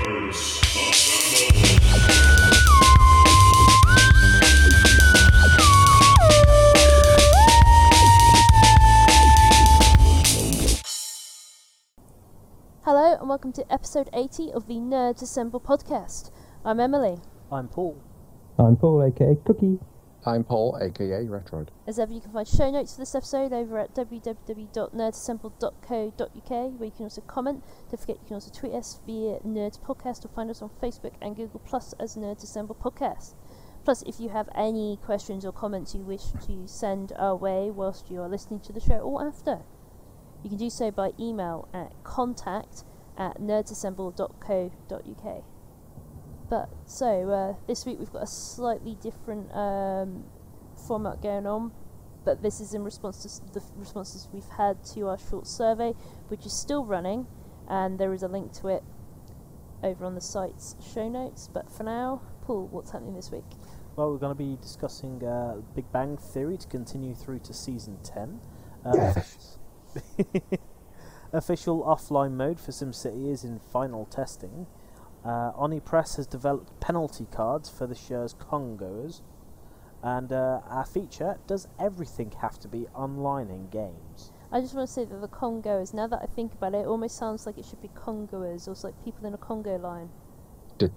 Hello and welcome to episode 80 of the Nerds Assemble podcast. I'm Emily. I'm Paul. I'm Paul, aka Cookie. I'm Paul, aka Retroid. As ever, you can find show notes for this episode over at www.nerdassemble.co.uk, where you can also comment. Don't forget, you can also tweet us via Nerds Podcast or find us on Facebook and Google Plus as Nerds Assemble Podcast. Plus, if you have any questions or comments you wish to send our way whilst you are listening to the show or after, you can do so by email at contact@nerdsassemble.co.uk. But, this week we've got a slightly different format going on, but this is in response to the responses we've had to our short survey, which is still running, and there is a link to it over on the site's show notes. But for now, Paul, what's happening this week? Well, we're going to be discussing Big Bang Theory to continue through to season 10. Yes. Official offline mode for SimCity is in final testing. OniPress has developed penalty cards for the show's Congoers, and our feature, does everything have to be online in games? I just want to say that the Congoers, now that I think about it, almost sounds like it should be Congoers, or it's like people in a Congo line. Hey!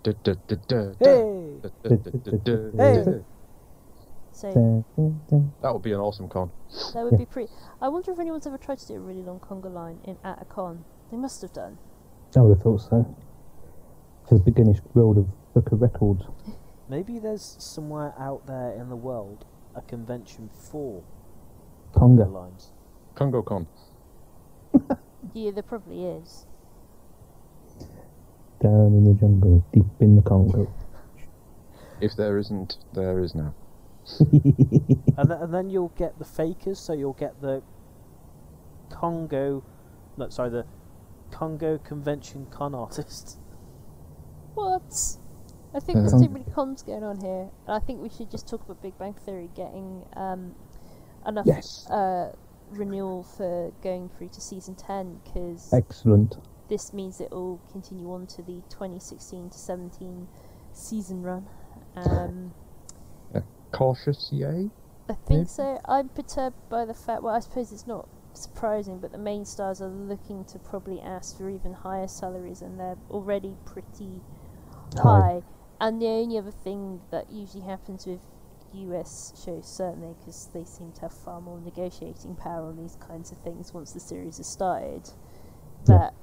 That So would be an awesome con. that would be pretty... I wonder if anyone's ever tried to do a really long Congo line at a con. They must have done. I would have thought so. For the beginnish world of Book of Records. Maybe there's somewhere out there in the world a convention for Congo. lines. Congo Con. Yeah, there probably is. Down in the jungle, deep in the Congo. If there isn't, there is now. And then you'll get the fakers, so you'll get the the Congo convention con artists. What? I think there's too many cons going on here. And I think we should just talk about Big Bang Theory getting enough Yes. renewal for going through to season 10, because Excellent. this means it will continue on to the 2016 to 17 season run. Cautious, yay? I think so. I'm perturbed by the fact, well, I suppose it's not surprising, but the main stars are looking to probably ask for even higher salaries, and they're already pretty high. And the only other thing that usually happens with US shows, certainly, because they seem to have far more negotiating power on these kinds of things once the series has started, that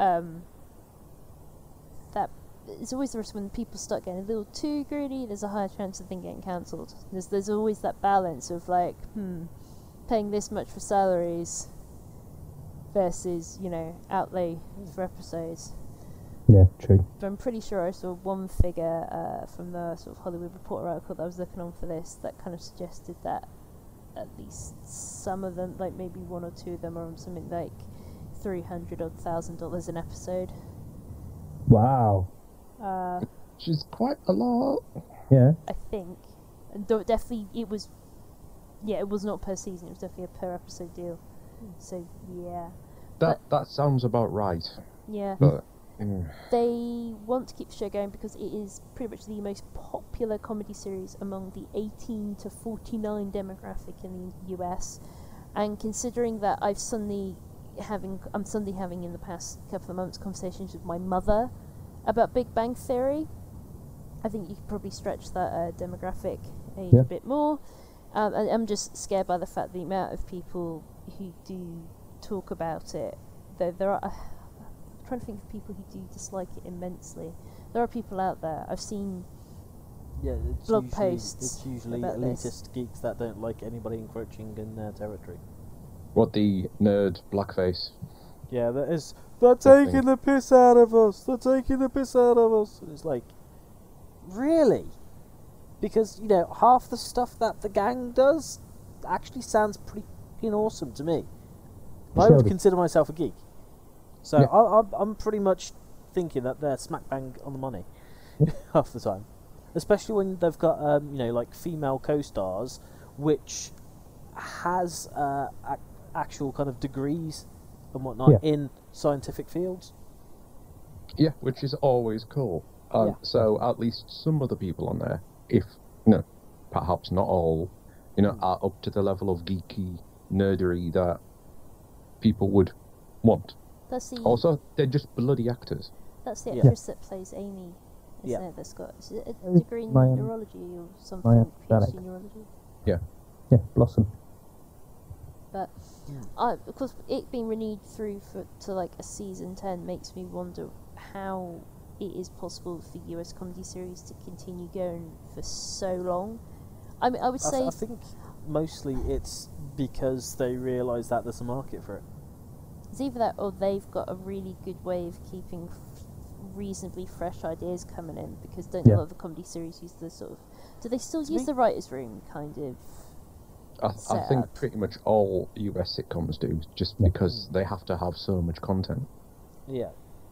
that it's always the risk when people start getting a little too greedy, there's a higher chance of things getting cancelled. There's always that balance of like, paying this much for salaries versus, outlay for episodes. Yeah, true. But I'm pretty sure I saw one figure from the sort of Hollywood Reporter article that I was looking on for this that kind of suggested that at least some of them, like maybe one or two of them, are on something like $300,000 an episode. Wow. Which is quite a lot. Yeah. I think. And definitely it was not per season, it was definitely a per episode deal. So, yeah. That sounds about right. Yeah. But They want to keep the show going because it is pretty much the most popular comedy series among the 18 to 49 demographic in the US. And considering that I'm suddenly having in the past couple of months conversations with my mother about Big Bang Theory, I think you could probably stretch that demographic age a bit more. And I'm just scared by the fact the amount of people who do talk about it. There are... I'm trying to think of people who do dislike it immensely. There are people out there. I've seen blog posts. It's usually about elitist geeks that don't like anybody encroaching in their territory. what the nerd blackface? Yeah, they're taking the piss out of us. They're taking the piss out of us. And it's like, really? Because, half the stuff that the gang does actually sounds pretty awesome to me. I would consider myself a geek. So I'm pretty much thinking that they're smack bang on the money half the time. Especially when they've got, like female co-stars, which has actual kind of degrees and whatnot in scientific fields. Yeah, which is always cool. Yeah. So at least some of the people on there, if perhaps not all, are up to the level of geeky nerdery that people would want. That's the Also, they're just bloody actors. that's the Yeah. actress that plays Amy, isn't Yeah. it? That's got is it a Oh, degree in my, neurology or something, Dalek. PhD in neurology. Yeah, Blossom. But because it being renewed through to like a season 10 makes me wonder how it is possible for US comedy series to continue going for so long. I mean, I would say I think mostly it's because they realise that there's a market for it. it's either that or they've got a really good way of keeping reasonably fresh ideas coming in, because don't a Yeah. lot of the comedy series use the sort of... Do they still To use me- the writer's room kind of... I Set think up. pretty much all US sitcoms do, just Yeah. because they have to have so much content. Yeah.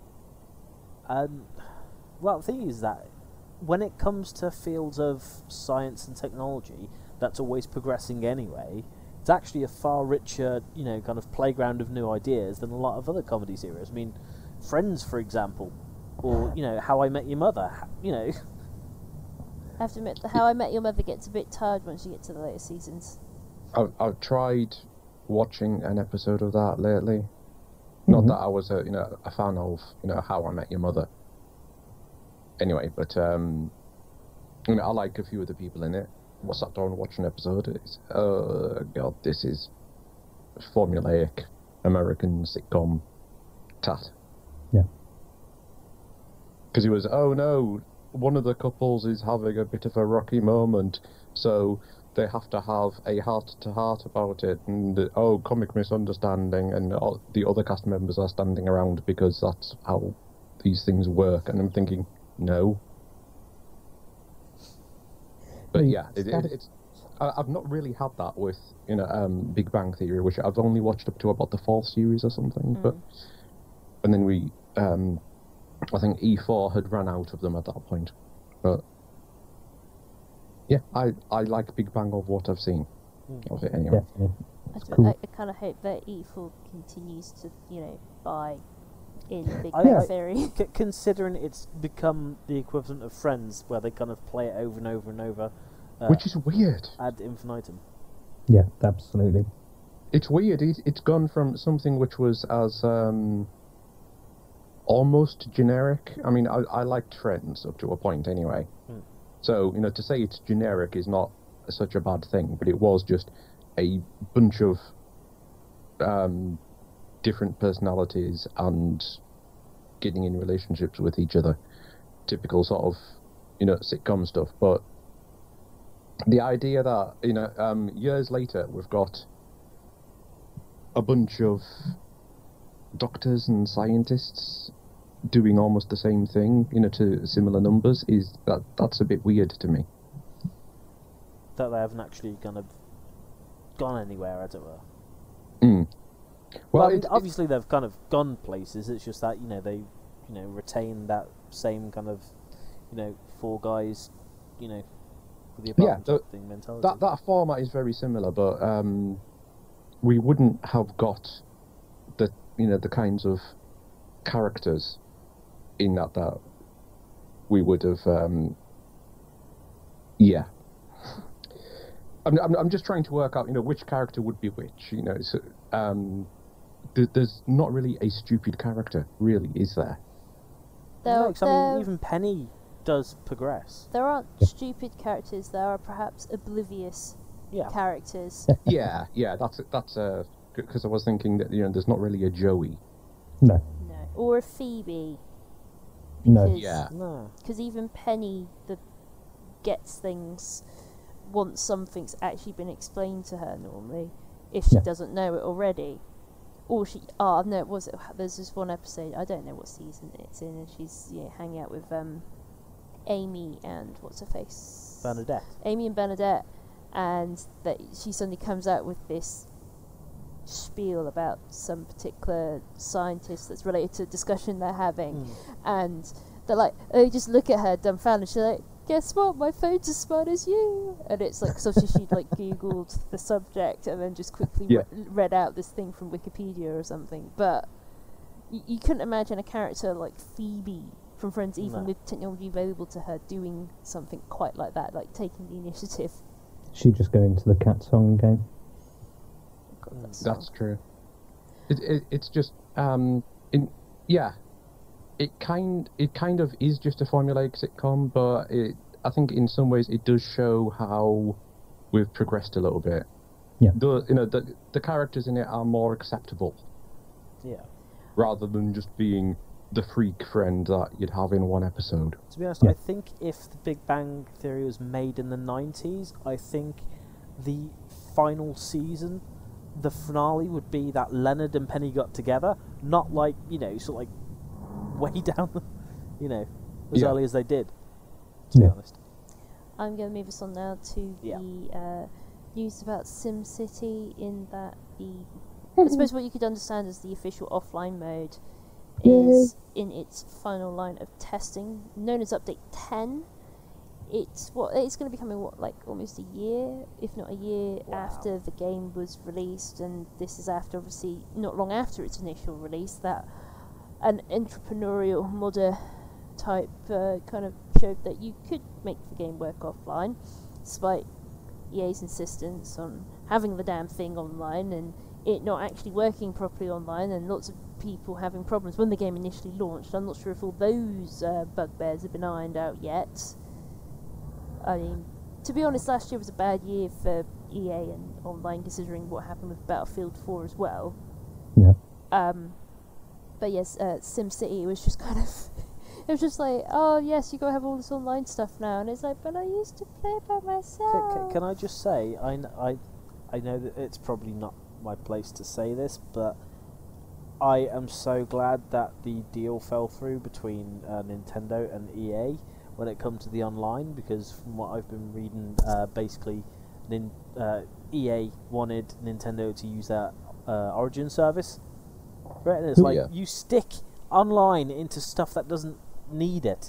Well, the thing is that when it comes to fields of science and technology, that's always progressing anyway. It's actually a far richer, kind of playground of new ideas than a lot of other comedy series. I mean, Friends, for example, or How I Met Your Mother. I have to admit, How I Met Your Mother gets a bit tired once you get to the later seasons. I've tried watching an episode of that lately. Not that I was a fan of How I Met Your Mother. Anyway, but I like a few of the people in it. I sat down and watched an episode. It's god, this is formulaic American sitcom tat. Yeah. Because he was, oh no, one of the couples is having a bit of a rocky moment, so they have to have a heart-to-heart about it, and comic misunderstanding, and all the other cast members are standing around because that's how these things work. And I'm thinking, no. But yeah, it's. I've not really had that with Big Bang Theory, which I've only watched up to about the 4th series or something. But and then we, I think E4 had run out of them at that point. But yeah, I like Big Bang of what I've seen of it anyway. Definitely. I kind of hope that E4 continues to, buy in Big I- Bang I- Theory. Considering it's become the equivalent of Friends, where they kind of play it over and over and over, Which is weird. ad infinitum. Yeah, absolutely. It's weird. It's gone from something which was as almost generic. I mean, I liked Friends up to a point anyway. So, to say it's generic is not such a bad thing, but it was just a bunch of different personalities and getting in relationships with each other. Typical sort of, sitcom stuff. But the idea that, years later, we've got a bunch of doctors and scientists doing almost the same thing, to similar numbers, that's a bit weird to me. That they haven't actually kind of gone anywhere, as it were. Well, I mean, obviously they've kind of gone places. It's just that they retain that same kind of 4 guys with the apartment thing mentality. that format is very similar, but we wouldn't have got the kinds of characters in that we would have. Yeah. I'm just trying to work out, which character would be which. So, there's not really a stupid character, really, is there? No, 'cause I mean, even Penny does progress. There aren't stupid characters. There are perhaps oblivious Yeah. characters. Yeah. That's because I was thinking that there's not really a Joey. No. No, or a Phoebe. No. Because, Yeah. No. Because even Penny, gets things once something's actually been explained to her normally, if she Yeah. doesn't know it already. Or no, there's this one episode, I don't know what season it's in, and she's hanging out with Amy and what's her face? Bernadette. Amy and Bernadette, and that she suddenly comes out with this spiel about some particular scientist that's related to a discussion they're having, and they're like, oh, just look at her dumbfounded. She's like, guess what? My phone's as smart as you. And it's like, so she'd like Googled the subject and then just quickly read out this thing from Wikipedia or something. But you couldn't imagine a character like Phoebe from friends, even No. with technology available to her, doing something quite like that, like taking the initiative. She just go into the cat song game. God, that song. That's true. It's just it kind of is just a formulaic sitcom, but I think in some ways it does show how we've progressed a little bit. Yeah. The characters in it are more acceptable Yeah. rather than just being the freak friend that you'd have in one episode. To be honest, Yeah. I think if The Big Bang Theory was made in the 90s, I think the final season, the finale would be that Leonard and Penny got together, not like, sort of like way down, as Yeah. early as they did, to be Yeah. honest. I'm going to move us on now to Yeah. the news about SimCity, in that I suppose what you could understand as the official offline mode is in its final line of testing, known as Update 10. It's going to be coming almost a year, if not a year, Wow. after the game was released, and this is after, obviously, not long after its initial release, that an entrepreneurial modder type kind of showed that you could make the game work offline, despite EA's insistence on having the damn thing online and it not actually working properly online, and lots of people having problems when the game initially launched. I'm not sure if all those bugbears have been ironed out yet. I mean, to be honest, last year was a bad year for EA and online, considering what happened with Battlefield 4 as well. Yeah. But yes, SimCity was just kind of... It was just like, oh yes, you gotta have all this online stuff now, and it's like, but I used to play by myself. Can I just say, I know that it's probably not my place to say this, but I am so glad that the deal fell through between Nintendo and EA when it comes to the online, because from what I've been reading, basically EA wanted Nintendo to use their Origin service, right? And it's like, Yeah. you stick online into stuff that doesn't need it.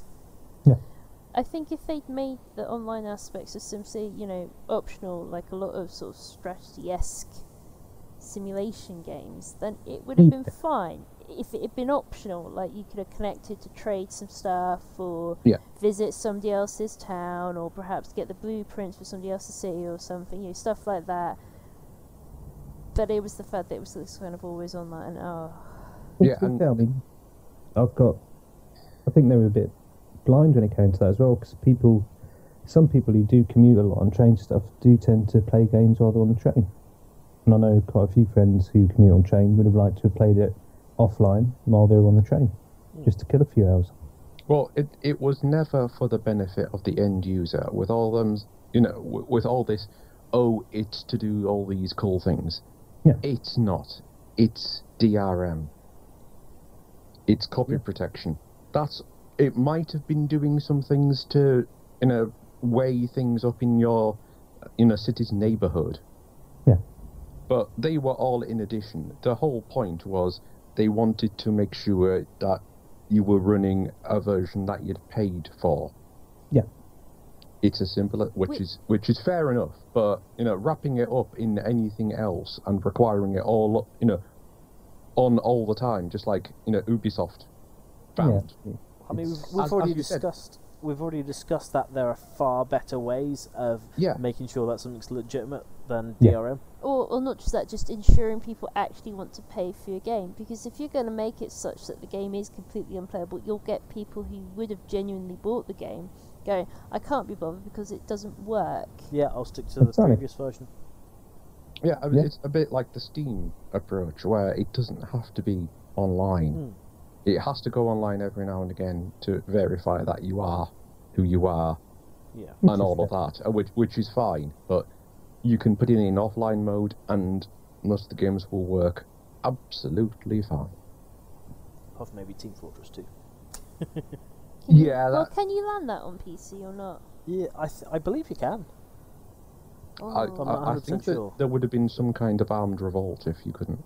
I think if they'd made the online aspects of SimCity, optional, like a lot of sort of strategy-esque simulation games, then it would have been fine. If it had been optional, like you could have connected to trade some stuff, or visit somebody else's town, or perhaps get the blueprints for somebody else's city or something, stuff like that. But it was the fact that it was this kind of always online. Yeah, I mean, I think they were a bit blind when it came to that as well, because some people who do commute a lot on train stuff do tend to play games while they're on the train. And I know quite a few friends who commute on train would have liked to have played it offline while they were on the train, just to kill a few hours. Well, it was never for the benefit of the end user. With all them, with all this, it's to do all these cool things. Yeah. It's not. It's DRM. It's copy protection. It might have been doing some things to, weigh things up in your, city's neighborhood. Yeah. But they were all in addition. The whole point was they wanted to make sure that you were running a version that you'd paid for. Yeah. It's as simple as, which is fair enough, but wrapping it up in anything else and requiring it all on all the time, just like Ubisoft found. Yeah. I mean, As we've already you said. discussed that there are far better ways of making sure that something's legitimate than Yeah. DRM. Or not just that, just ensuring people actually want to pay for your game. Because if you're going to make it such that the game is completely unplayable, you'll get people who would have genuinely bought the game going, I can't be bothered because it doesn't work. Yeah, I'll stick to the Exactly. previous version. Yeah, I mean, it's a bit like the Steam approach, where it doesn't have to be online. It has to go online every now and again to verify that you are who you are, Yeah. and all of that, which is fine. But you can put it in offline mode, and most of the games will work absolutely fine. Apart from maybe Team Fortress 2. Well, can you land that on PC or not? Yeah, I believe you can. Oh. I'm not I 100% think sure. that there would have been some kind of armed revolt if you couldn't.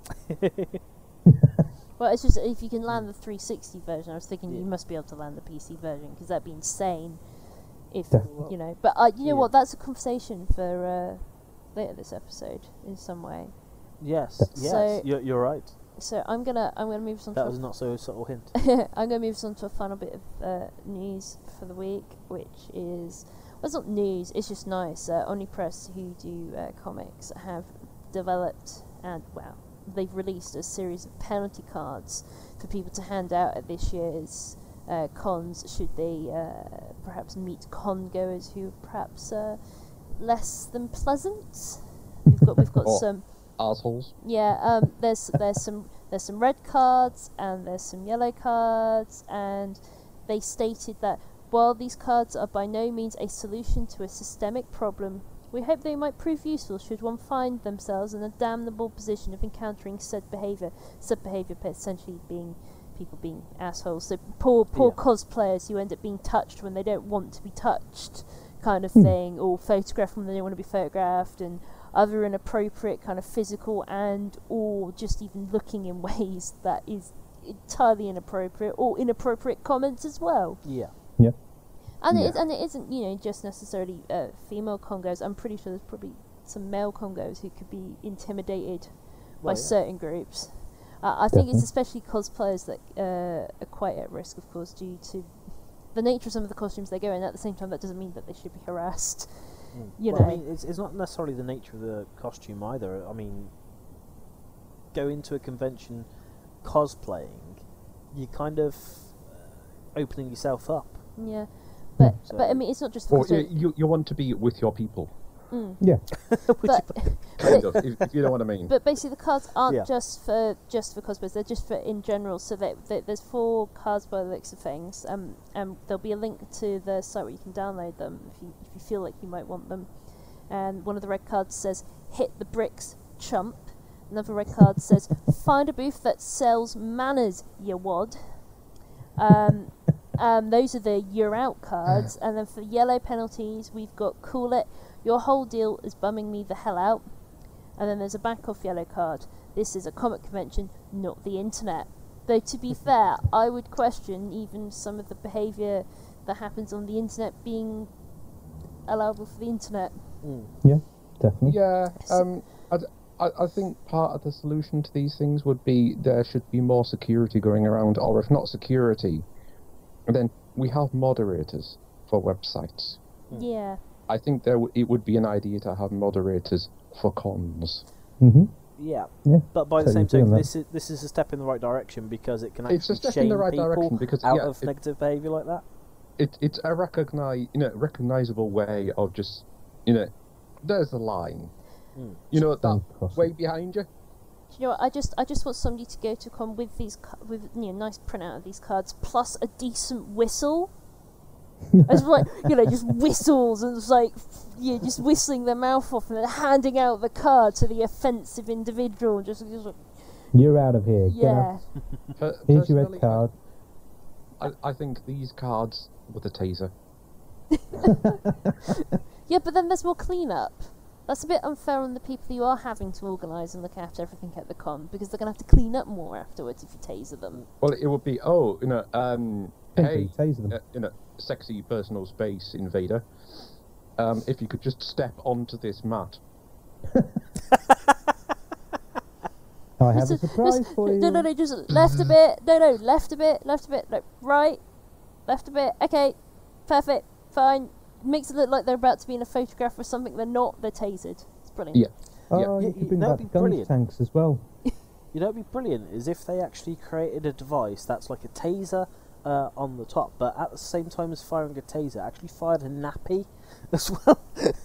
Well, it's just if you can land the 360 version, I was thinking you must be able to land the PC version, because that'd be insane. If Definitely. but you know what? That's a conversation for later this episode in some way. Yes, So- you're right. So I'm gonna move us on. That was not so subtle hint. I'm gonna move us on to a final bit of news for the week, which is it's not news. It's just nice. Omnipress, who do comics, have developed and they've released a series of penalty cards for people to hand out at this year's cons, should they perhaps meet con goers who are perhaps less than pleasant. We've got some assholes. Yeah, there's some red cards and there's some yellow cards, and they stated that while these cards are by no means a solution to a systemic problem, we hope they might prove useful should one find themselves in a damnable position of encountering said behaviour essentially being people being assholes. So poor cosplayers who end up being touched when they don't want to be touched, kind of thing, or photographed when they don't want to be photographed, and other inappropriate kind of physical and or just even looking in ways that is entirely inappropriate, or inappropriate comments as well. Yeah. Yeah. And it isn't just necessarily female Congos. I'm pretty sure there's probably some male Congos who could be intimidated by certain groups. I think it's especially cosplayers that are quite at risk, of course, due to the nature of some of the costumes they go in. At the same time, that doesn't mean that they should be harassed. You know, I mean, it's not necessarily the nature of the costume either. I mean, go into a convention cosplaying, you're kind of opening yourself up. Yeah, but I mean, it's not just. Or you want to be with your people. Yeah. But Kind of, if you know what I mean. But basically, the cards aren't just for cosplayers; they're just for in general. So there's 4 cards by the looks of things. There'll be a link to the site where you can download them if you feel like you might want them. And one of the red cards says "Hit the bricks, chump." Another red card says "Find a booth that sells manners, you wad." Those are the "You're out" cards. And then for yellow penalties, we've got "Cool it. Your whole deal is bumming me the hell out." And then there's a back off yellow card. This is a comic convention, not the internet. Though to be fair, I would question even some of the behaviour that happens on the internet being allowable for the internet. Yeah, definitely. Yeah, I think part of the solution to these things would be there should be more security going around, or if not security, then we have moderators for websites. Yeah. I think it would be an idea to have moderators for cons. Mm-hmm. Yeah. Yeah. But by the Totally same agree on token, this is a step in the right direction, because it can It's a actually step in the shame right people direction because, out yeah, of negative behaviour like that. It's a recognizable way of just, there's the line. That way behind you. Do you know what? I just want somebody to go to con with these nice printout of these cards plus a decent whistle. It's like just whistles, and it's like just whistling their mouth off and then handing out the card to the offensive individual. Just like, You're out of here. yeah. Get out. Here's your red Personally, card. I think these cards with a taser. Yeah, but then there's more cleanup. That's a bit unfair on the people who are having to organise and look after everything at the con, because they're going to have to clean up more afterwards if you taser them. Well, it would be hey, Taser them. Sexy personal space invader. If you could just step onto this mat. I have a surprise for you. No, just left a bit. No, left a bit. No, right, left a bit. Okay, perfect, fine. Makes it look like they're about to be in a photograph or something. They're not. They're tasered. It's brilliant. Yeah. Oh, Yeah, you could bring that'd back be gun brilliant. tanks as well. You know, it'd be brilliant is if they actually created a device that's like a taser on the top, but at the same time as firing a taser, actually fired a nappy as well.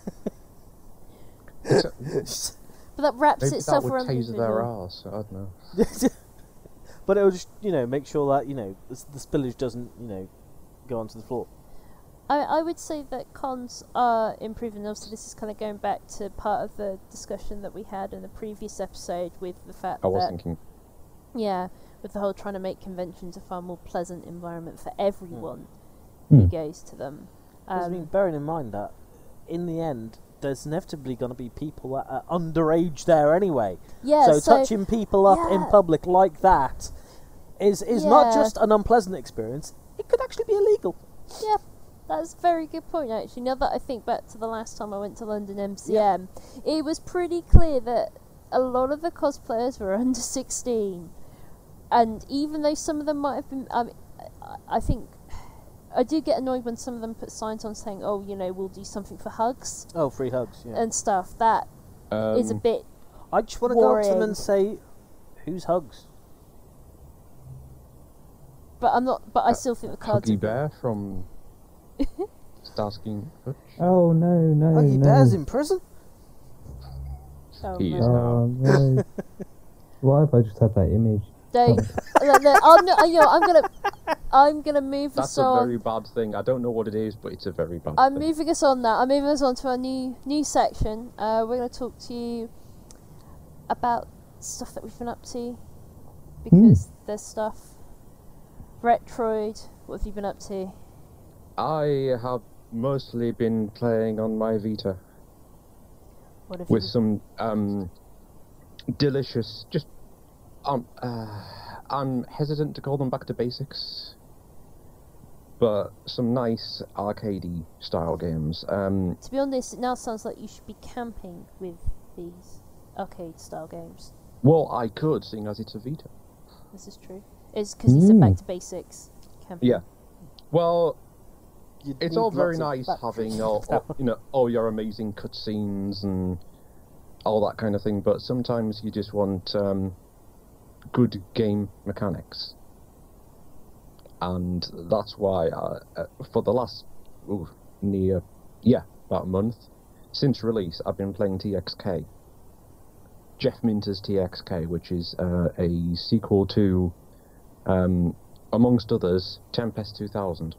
But that wraps Maybe itself that would around the taser their individual. arse. I don't know. But it'll just, make sure that, the spillage doesn't, go onto the floor. I would say that cons are improving. Also, this is kind of going back to part of the discussion that we had in the previous episode with the fact I was that, thinking. yeah, with the whole trying to make conventions a far more pleasant environment for everyone who goes to them. 'Cause, I mean, bearing in mind that, in the end, there's inevitably going to be people that are underage there anyway. Yeah, so touching people up in public like that is not just an unpleasant experience, it could actually be illegal. Yeah, that's a very good point, actually. Now that I think back to the last time I went to London MCM, it was pretty clear that a lot of the cosplayers were under 16. And even though some of them might have been, I think I do get annoyed when some of them put signs on saying, "Oh, we'll do something for hugs Oh, free hugs. Yeah. and stuff." That is a bit. I just want to go up to them worrying. and say, "Who's hugs?" But I'm not. But I still think the cards. Huggy Are Bear from Starsky and Hutch. Oh no, no, Huggy no. Bear's in prison. Oh, He no. is Oh no. Why have I just had that image? Don't. Look, I'm gonna move That's us a on. very bad thing. I don't know what it is, but it's a very bad I'm thing. moving us on now. I'm moving us on to our new section. We're going to talk to you about stuff that we've been up to, because there's stuff. Retroid, what have you been up to? I have mostly been playing on my Vita What have with you? some delicious. I'm hesitant to call them back to basics, but some nice arcadey style games. To be honest, it now sounds like you should be camping with these arcade style games. Well, I could, seeing as it's a Vita. This is true. It's because you said back to basics. Camping. Yeah. Well, You'd it's need all very lots of nice batteries. having all your amazing cutscenes and all that kind of thing, but sometimes you just want good game mechanics, and that's why for the last about a month since release, I've been playing TXK, Jeff Minter's TXK, which is a sequel to, amongst others, Tempest 2000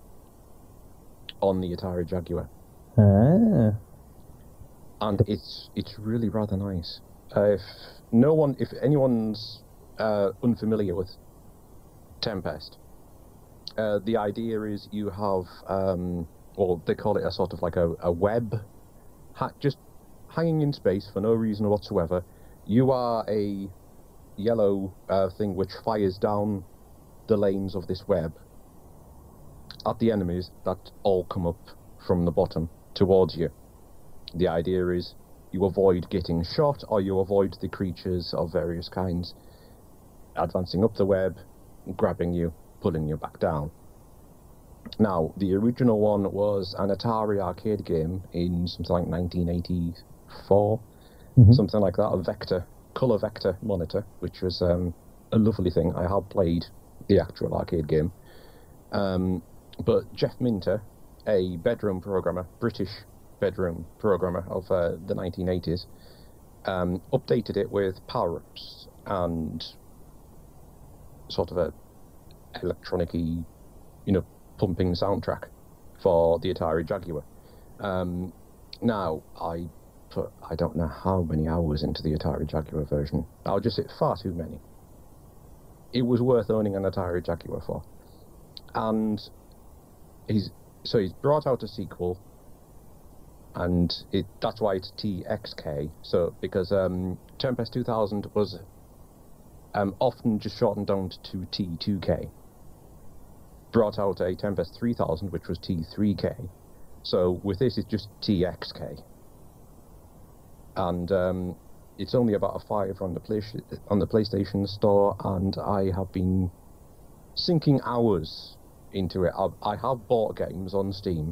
on the Atari Jaguar. Ah. And it's really rather nice. If anyone's unfamiliar with Tempest, the idea is you have, they call it a sort of like a web, just hanging in space for no reason whatsoever. You are a yellow thing which fires down the lanes of this web at the enemies that all come up from the bottom towards you. The idea is you avoid getting shot, or you avoid the creatures of various kinds advancing up the web, grabbing you, pulling you back down. Now, the original one was an Atari arcade game in something like 1984, something like that, a colour vector monitor, which was a lovely thing. I have played the actual arcade game. But Jeff Minter, a British bedroom programmer of the 1980s, updated it with power-ups and sort of a electronic-y, pumping soundtrack for the Atari Jaguar. Now, I don't know how many hours into the Atari Jaguar version. I'll just say far too many. It was worth owning an Atari Jaguar for. And he's brought out a sequel, and that's why it's TXK. So because Tempest 2000 was often just shortened down to T2K. Brought out a Tempest 3000, which was T3K. So with this, it's just TXK. And it's only about a $5 on the PlayStation Store, and I have been sinking hours into it. I have bought games on Steam,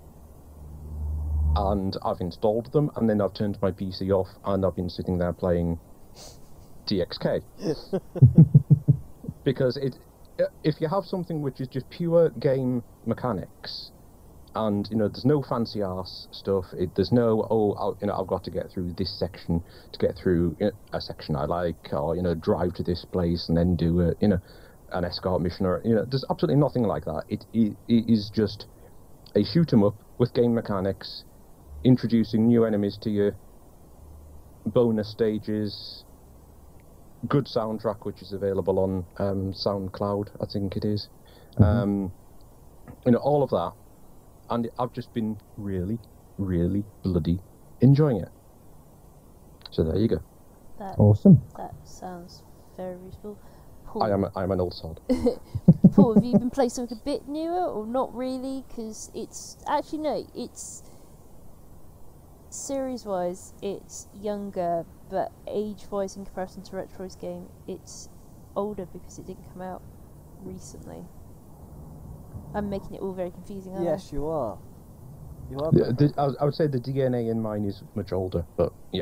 and I've installed them, and then I've turned my PC off, and I've been sitting there playing TXK. Because if you have something which is just pure game mechanics, and there's no fancy arse stuff, there's no I've got to get through this section to get through a section I like, or drive to this place and then do an escort mission, or there's absolutely nothing like that. It is just a shoot 'em up with game mechanics, introducing new enemies to you, bonus stages, good soundtrack which is available on SoundCloud, I think it is. All of that, and I've just been really, really bloody enjoying it. So there you go. Awesome. That sounds very reasonable. Paul, I'm an old sod. Paul, have you been playing something a bit newer, or not really? Because it's series-wise, it's younger, but age-wise, in comparison to Retroid's game, it's older because it didn't come out recently. I'm making it all very confusing, aren't Yes, you are. You are. I would say the DNA in mine is much older, but yeah.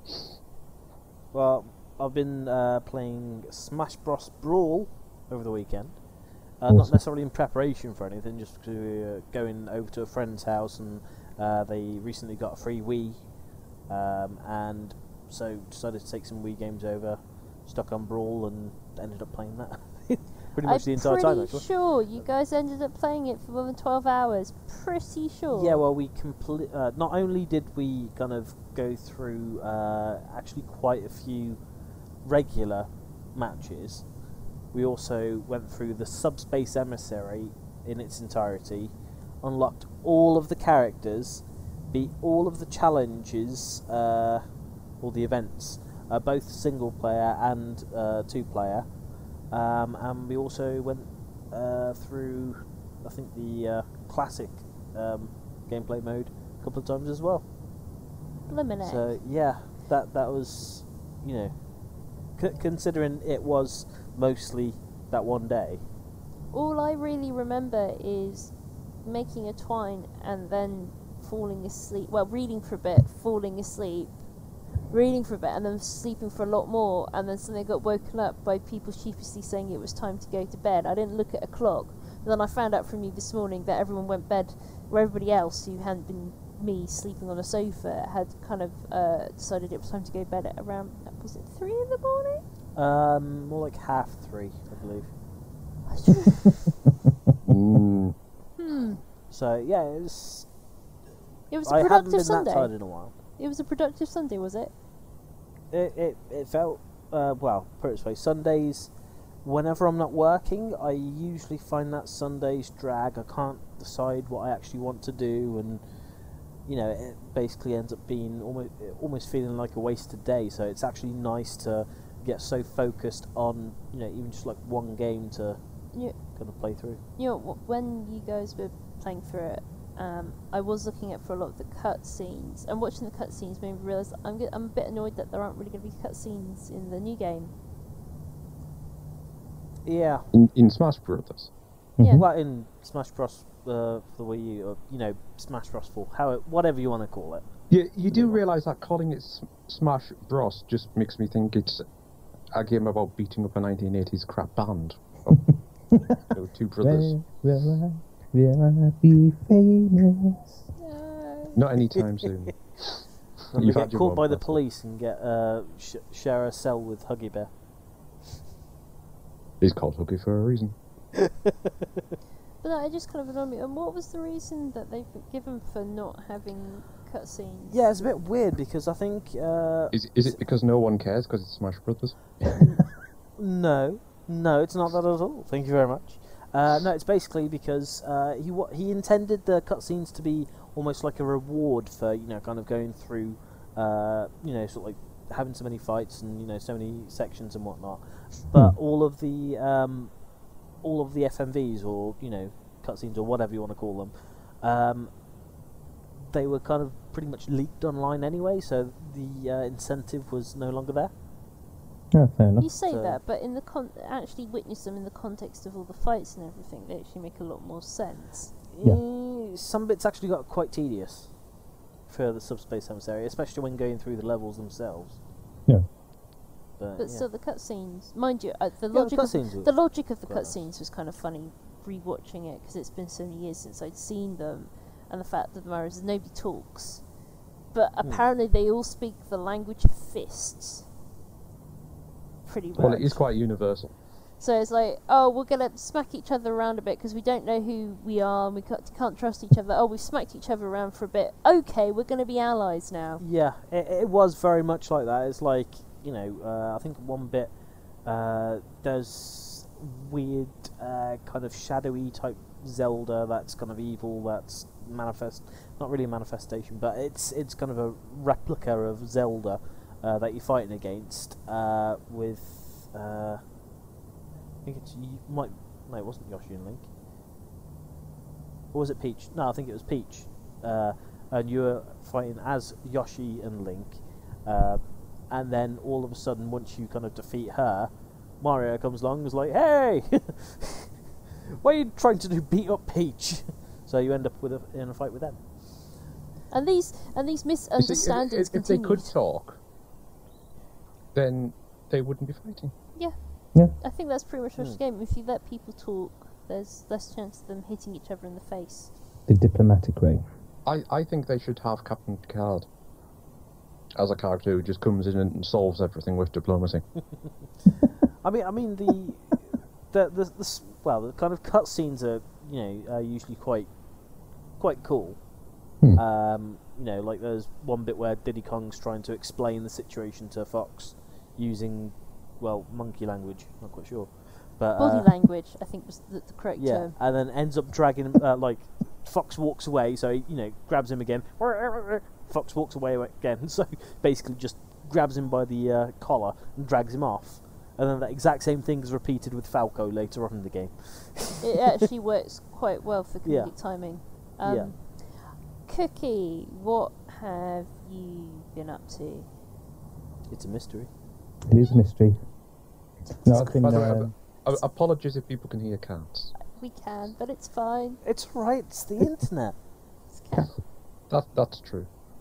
Well, I've been playing Smash Bros. Brawl over the weekend. Not Awesome. necessarily in preparation for anything, just to going over to a friend's house, and they recently got a free Wii, and so decided to take some Wii games over, stuck on Brawl, and ended up playing that pretty much the entire time. I'm Actually, pretty sure you guys ended up playing it for more than 12 hours. Pretty sure. yeah. Well, we not only did we kind of go through actually quite a few regular matches. We also went through the Subspace Emissary in its entirety, unlocked all of the characters, beat all of the challenges, or the events, both single player and 2-player, and we also went through, I think, the classic gameplay mode a couple of times as well. Blimmin' So yeah, that was, you know, considering it was mostly that one day. All I really remember is making a twine and then falling asleep. Well, reading for a bit, falling asleep, reading for a bit, and then sleeping for a lot more. And then suddenly I got woken up by people sheepishly saying it was time to go to bed. I didn't look at a clock. And then I found out from you this morning that everyone went to bed, where everybody else who hadn't been me sleeping on a sofa had kind of decided it was time to go to bed at around, was it 3 in the morning? More like 3:30, I believe. So yeah, It was a I haven't productive been Sunday. that tired in a while. It was a productive Sunday, was it? It felt well. Put it this way, Sundays. Whenever I'm not working, I usually find that Sundays drag. I can't decide what I actually want to do, and you know, it basically ends up being almost feeling like a wasted day. So it's actually nice to get so focused on, you know, even just like one game to Yeah. kind of play through. You know, when you guys were playing through it, I was looking at for a lot of the cutscenes, and watching the cutscenes made me realise that I'm a bit annoyed that there aren't really going to be cutscenes in the new game. Yeah. In Smash Brothers. Yeah. Well, in Smash Bros. For the Wii U, or, you know, Smash Bros. 4, whatever you want to call it. You do realise that calling it Smash Bros just makes me think it's a game about beating up a 1980s crap band. Two brothers. Will I be famous? Not anytime soon. And we You've get had your caught by one, the that's it. police and get share a cell with Huggy Bear. He's called Huggy for a reason. But no, it just kind of annoyed me. And what was the reason that they've given for not having cutscenes? Yeah, it's a bit weird because I think Is it because no one cares because it's Smash Brothers? no, it's not that at all. Thank you very much. No, it's basically because he intended the cutscenes to be almost like a reward for, you know, kind of going through, you know, sort of like having so many fights and, you know, so many sections and whatnot. But all of the FMVs, or, you know, cutscenes, or whatever you want to call them, they were kind of pretty much leaked online anyway, so the incentive was no longer there. Yeah, fair enough. You say So- that, but in the actually witness them in the context of all the fights and everything, they actually make a lot more sense. Yeah. Some bits actually got quite tedious for the Subspace Emissary, especially when going through the levels themselves. Yeah. But yeah. still, the cutscenes, mind you, the the logic cutscenes were the logic of the quite nice. cutscenes was kind of funny rewatching it because it's been so many years since I'd seen them, and the fact that the matter is nobody talks, but apparently they all speak the language of fists. Pretty much. Well, it is quite universal. So it's like, oh, we're gonna smack each other around a bit because we don't know who we are and we can't trust each other. Oh, we've smacked each other around for a bit. Okay, we're gonna be allies now. Yeah, it was very much like that. It's like, you know, I think one bit there's weird kind of shadowy type Zelda that's kind of evil, that's not really a manifestation, but it's kind of a replica of Zelda that you're fighting against with I think it wasn't Yoshi and Link, or was it Peach? No, I think it was Peach, and you were fighting as Yoshi and Link, and then all of a sudden, once you kind of defeat her, Mario comes along and is like, "Hey, what are you trying to do? Beat up Peach?" So you end up in a fight with them. And these misunderstandings if they continue. could talk, then they wouldn't be fighting. Yeah. Yeah. I think that's pretty much the game. If you let people talk, there's less chance of them hitting each other in the face. The diplomatic way. I think they should have Captain Picard as a character who just comes in and solves everything with diplomacy. I mean the kind of cutscenes are usually quite cool. Like there's one bit where Diddy Kong's trying to explain the situation to Fox using monkey language. Not quite sure, but Body language, I think, was the correct term. and then ends up dragging him. Fox walks away, so he grabs him again. Fox walks away again, so basically just grabs him by the collar and drags him off. And then that exact same thing is repeated with Falco later on in the game. It actually works quite well for comedic timing. Cookie, what have you been up to? It's a mystery. It is a mystery. No, I've been, By the way, apologies if people can hear cats. We can, but it's fine. It's right. It's the internet. It's cat. That's true.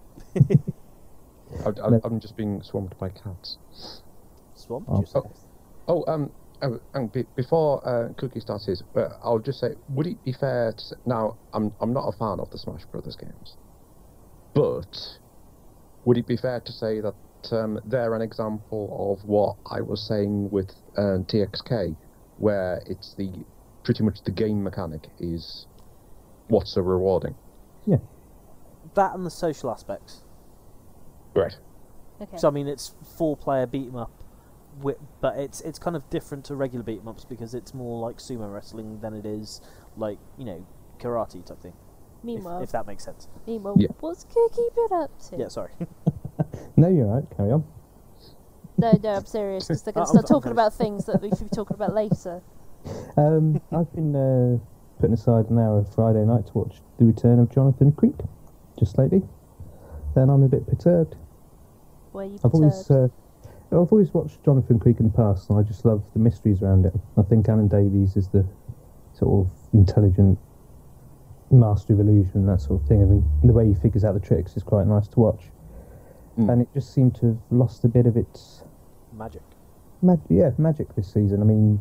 I'm just being swamped by cats. Swamped Oh. yourself. Before Cookie starts his, I'll just say, would it be fair to say, now, I'm not a fan of the Smash Brothers games, but would it be fair to say that they're an example of what I was saying with TXK, where it's pretty much the game mechanic is what's so rewarding? Yeah. That and the social aspects. Right. Okay. So I mean, it's 4-player beat 'em up, but it's kind of different to regular beat 'em ups because it's more like sumo wrestling than it is like karate type thing. Meanwhile, If that makes sense. Yeah. what's Cookie been up to? Yeah, sorry. No, you're right. Carry on. No, I'm serious, because they're going to I'm start talking finished. about things that we should be talking about later. I've been putting aside an hour of Friday night to watch the return of Jonathan Creek, just lately. Then I'm a bit perturbed. Where you I've always watched Jonathan Creek in the past, and I just love the mysteries around it. I think Alan Davies is the sort of intelligent master of illusion, that sort of thing. I mean, the way he figures out the tricks is quite nice to watch. And it just seemed to have lost a bit of its Magic. magic this season. I mean,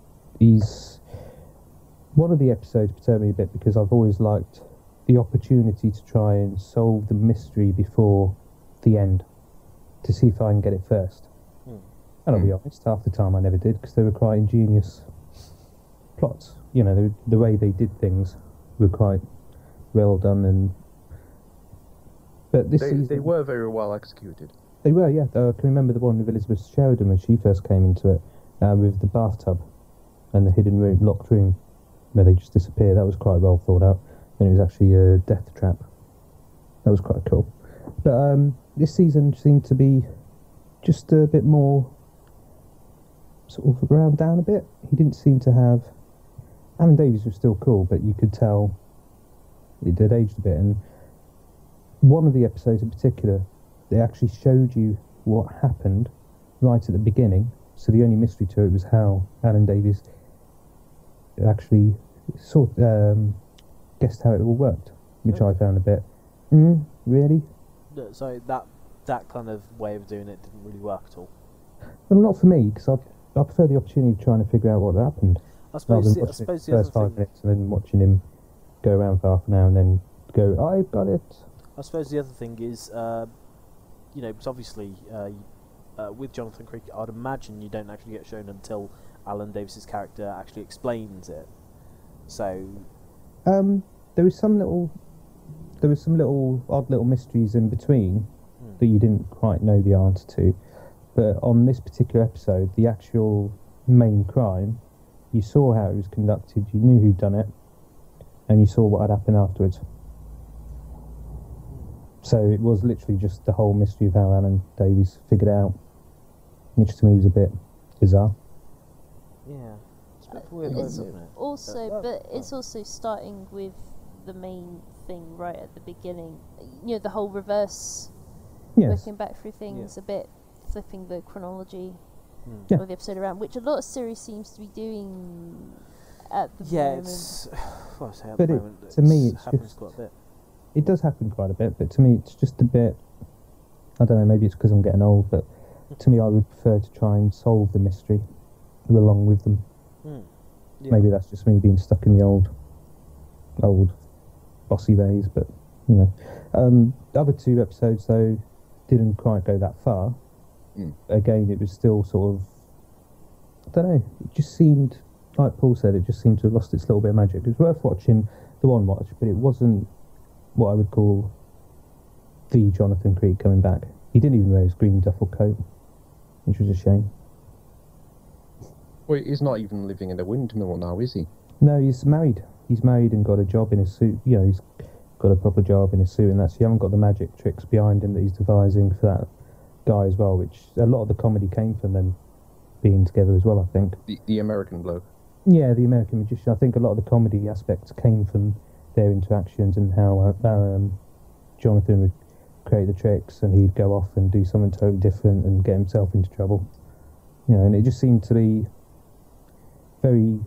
one of the episodes perturbed me a bit because I've always liked the opportunity to try and solve the mystery before the end, to see if I can get it first. And I'll be honest, half the time I never did, because they were quite ingenious plots. The way they did things were quite well done. But this season, They were very well executed. they were, yeah. I can remember the one with Elizabeth Sheridan when she first came into it, with the bathtub and the hidden room, locked room, where they just disappear. That was quite well thought out. And it was actually a death trap. That was quite cool. But this season seemed to be just a bit more sort of ground down a bit. He didn't seem to have... Alan Davies was still cool, but you could tell it had aged a bit. And one of the episodes in particular, they actually showed you what happened right at the beginning. So the only mystery to it was how Alan Davies actually guessed how it all worked, which I found a bit, really? So that kind of way of doing it didn't really work at all. Well, not for me, because I prefer the opportunity of trying to figure out what happened. I suppose rather the, than I watching suppose the the first other 5 thing. minutes and then watching him go around for half an hour and then go, I've got it. I suppose the other thing is, because obviously with Jonathan Creek, I'd imagine you don't actually get shown until Alan Davis's character actually explains it. So There was some little odd little mysteries in between that you didn't quite know the answer to. But on this particular episode, the actual main crime, you saw how it was conducted, you knew who'd done it, and you saw what had happened afterwards. So it was literally just the whole mystery of how Alan Davies figured it out, which to me was a bit bizarre. yeah, it's a bit weird, It's isn't it? also, but it's also starting with the main thing right at the beginning. The whole reverse, Yes. looking back through things a bit, flipping the chronology. Yeah. or the episode around, which a lot of series seems to be doing at the Yeah, moment. it's. Well, I say at But the it- moment, to me, it's happens just- quite a bit. It does happen quite a bit, but to me, it's just a bit. I don't know. Maybe it's because I'm getting old, but to me, I would prefer to try and solve the mystery along with them. Yeah. Maybe that's just me being stuck in the old bossy ways, but you know. The other two episodes though didn't quite go that far. Again, it was still sort of, I don't know, it just seemed, like Paul said, it just seemed to have lost its little bit of magic. It was worth watching the one watch, but it wasn't what I would call the Jonathan Creek coming back. He didn't even wear his green duffel coat, which was a shame. Well, he's not even living in a windmill now, is he? No, he's married. He's married and got a job in his suit. You know, he's got a proper job in his suit, and that's, you haven't got the magic tricks behind him that he's devising for that guy as well, which a lot of the comedy came from them being together as well, I think. The American bloke. Yeah, the American Magician. I think a lot of the comedy aspects came from their interactions and how Jonathan would create the tricks and he'd go off and do something totally different and get himself into trouble. You know, and it just seemed to be very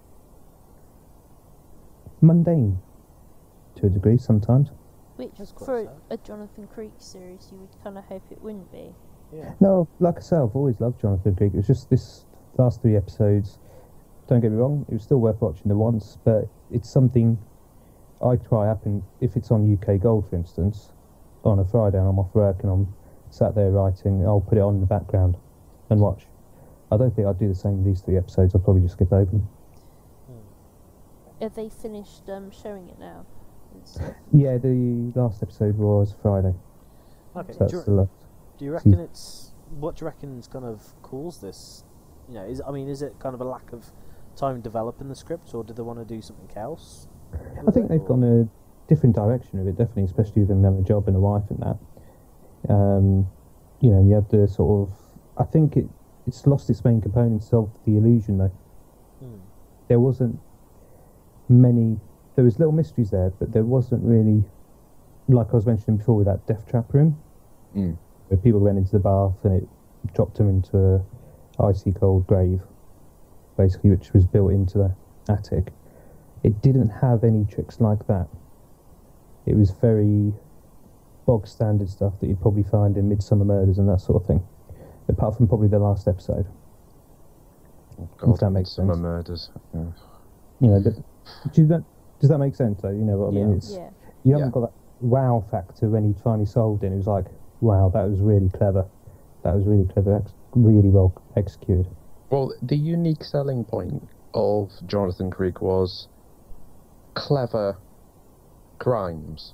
mundane to a degree sometimes. Which, That's quite for sad. a Jonathan Creek series, you would kind of hope it wouldn't be. Yeah. No, like I say, I've always loved Jonathan Creek. It was just this last 3 episodes. Don't get me wrong, it was still worth watching the once, but it's something I try happen if it's on UK Gold, for instance, on a Friday and I'm off work and I'm sat there writing, I'll put it on in the background and watch. I don't think I'd do the same with these 3 episodes. I'll probably just skip over them. Have they finished showing it now? Yeah, the last episode was Friday. Okay. So that's the last. Do you reckon it's what do you reckon's kind of caused this? You know, is it kind of a lack of time developing the script, or do they want to do something else? I think they've gone a different direction with it, definitely, especially with them having a job and a wife and that. You know, you have the sort of. I think it's lost its main components of the illusion, though. There wasn't many. There was little mysteries there, but there wasn't really, like I was mentioning before, with that death trap room, where people went into the bath and it dropped them into a icy cold grave, basically, which was built into the attic. It didn't have any tricks like that. It was very bog standard stuff that you'd probably find in Midsummer Murders and that sort of thing, apart from probably the last episode. God, If that makes Summer sense. Murders. Yeah. You know, does that make sense though? You know what I mean? It's, Yeah. you haven't got that wow factor when he finally solved it. It was like, wow, that was really clever. That was really clever, really well executed. Well, the unique selling point of Jonathan Creek was clever crimes.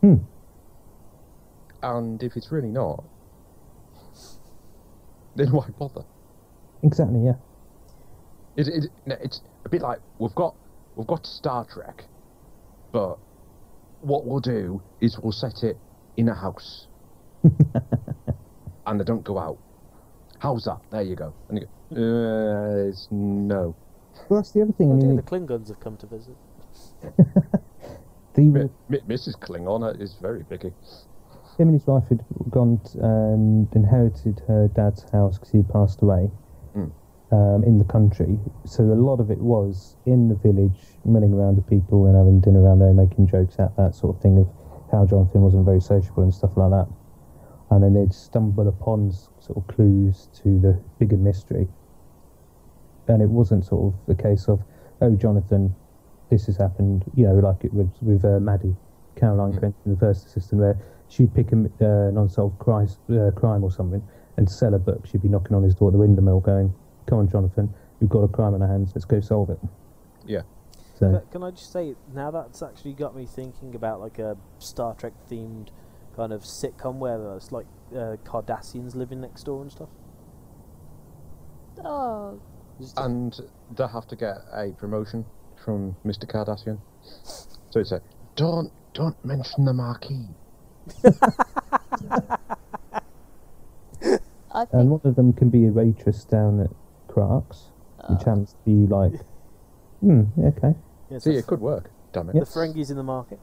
And if it's really not, then why bother? Exactly, yeah. It's a bit like we've got Star Trek, but what we'll do is we'll set it in a house, and they don't go out. How's that? There you go. And you go, it's no. Well, that's the other thing. I I mean, the Klingons have come to visit. Mrs. Klingon is very picky. him and his wife had gone and inherited her dad's house because he had passed away in the country. So a lot of it was in the village, milling around with people and having dinner around there, making jokes at that sort of thing of how Jonathan wasn't very sociable and stuff like that. And then they'd stumble upon sort of clues to the bigger mystery. And it wasn't sort of the case of, oh, Jonathan, this has happened, you know, like it was with Maddie, Caroline Quentin, the first assistant, where she'd pick a non-solved crime or something and sell a book. She'd be knocking on his door at the window mill going, come on, Jonathan, we've got a crime on our hands, let's go solve it. Yeah. So, Can I just say, now that's actually got me thinking about like a Star Trek themed kind of sitcom where there's like Cardassians living next door and stuff. Oh, And they have to get a promotion from Mr. Cardassian. So it's a, don't mention the Marquis. I and think one of them can be a waitress down at Clark's, which happens to be like, okay. Yes, See, it could work. Damn it. the Ferengis in the market.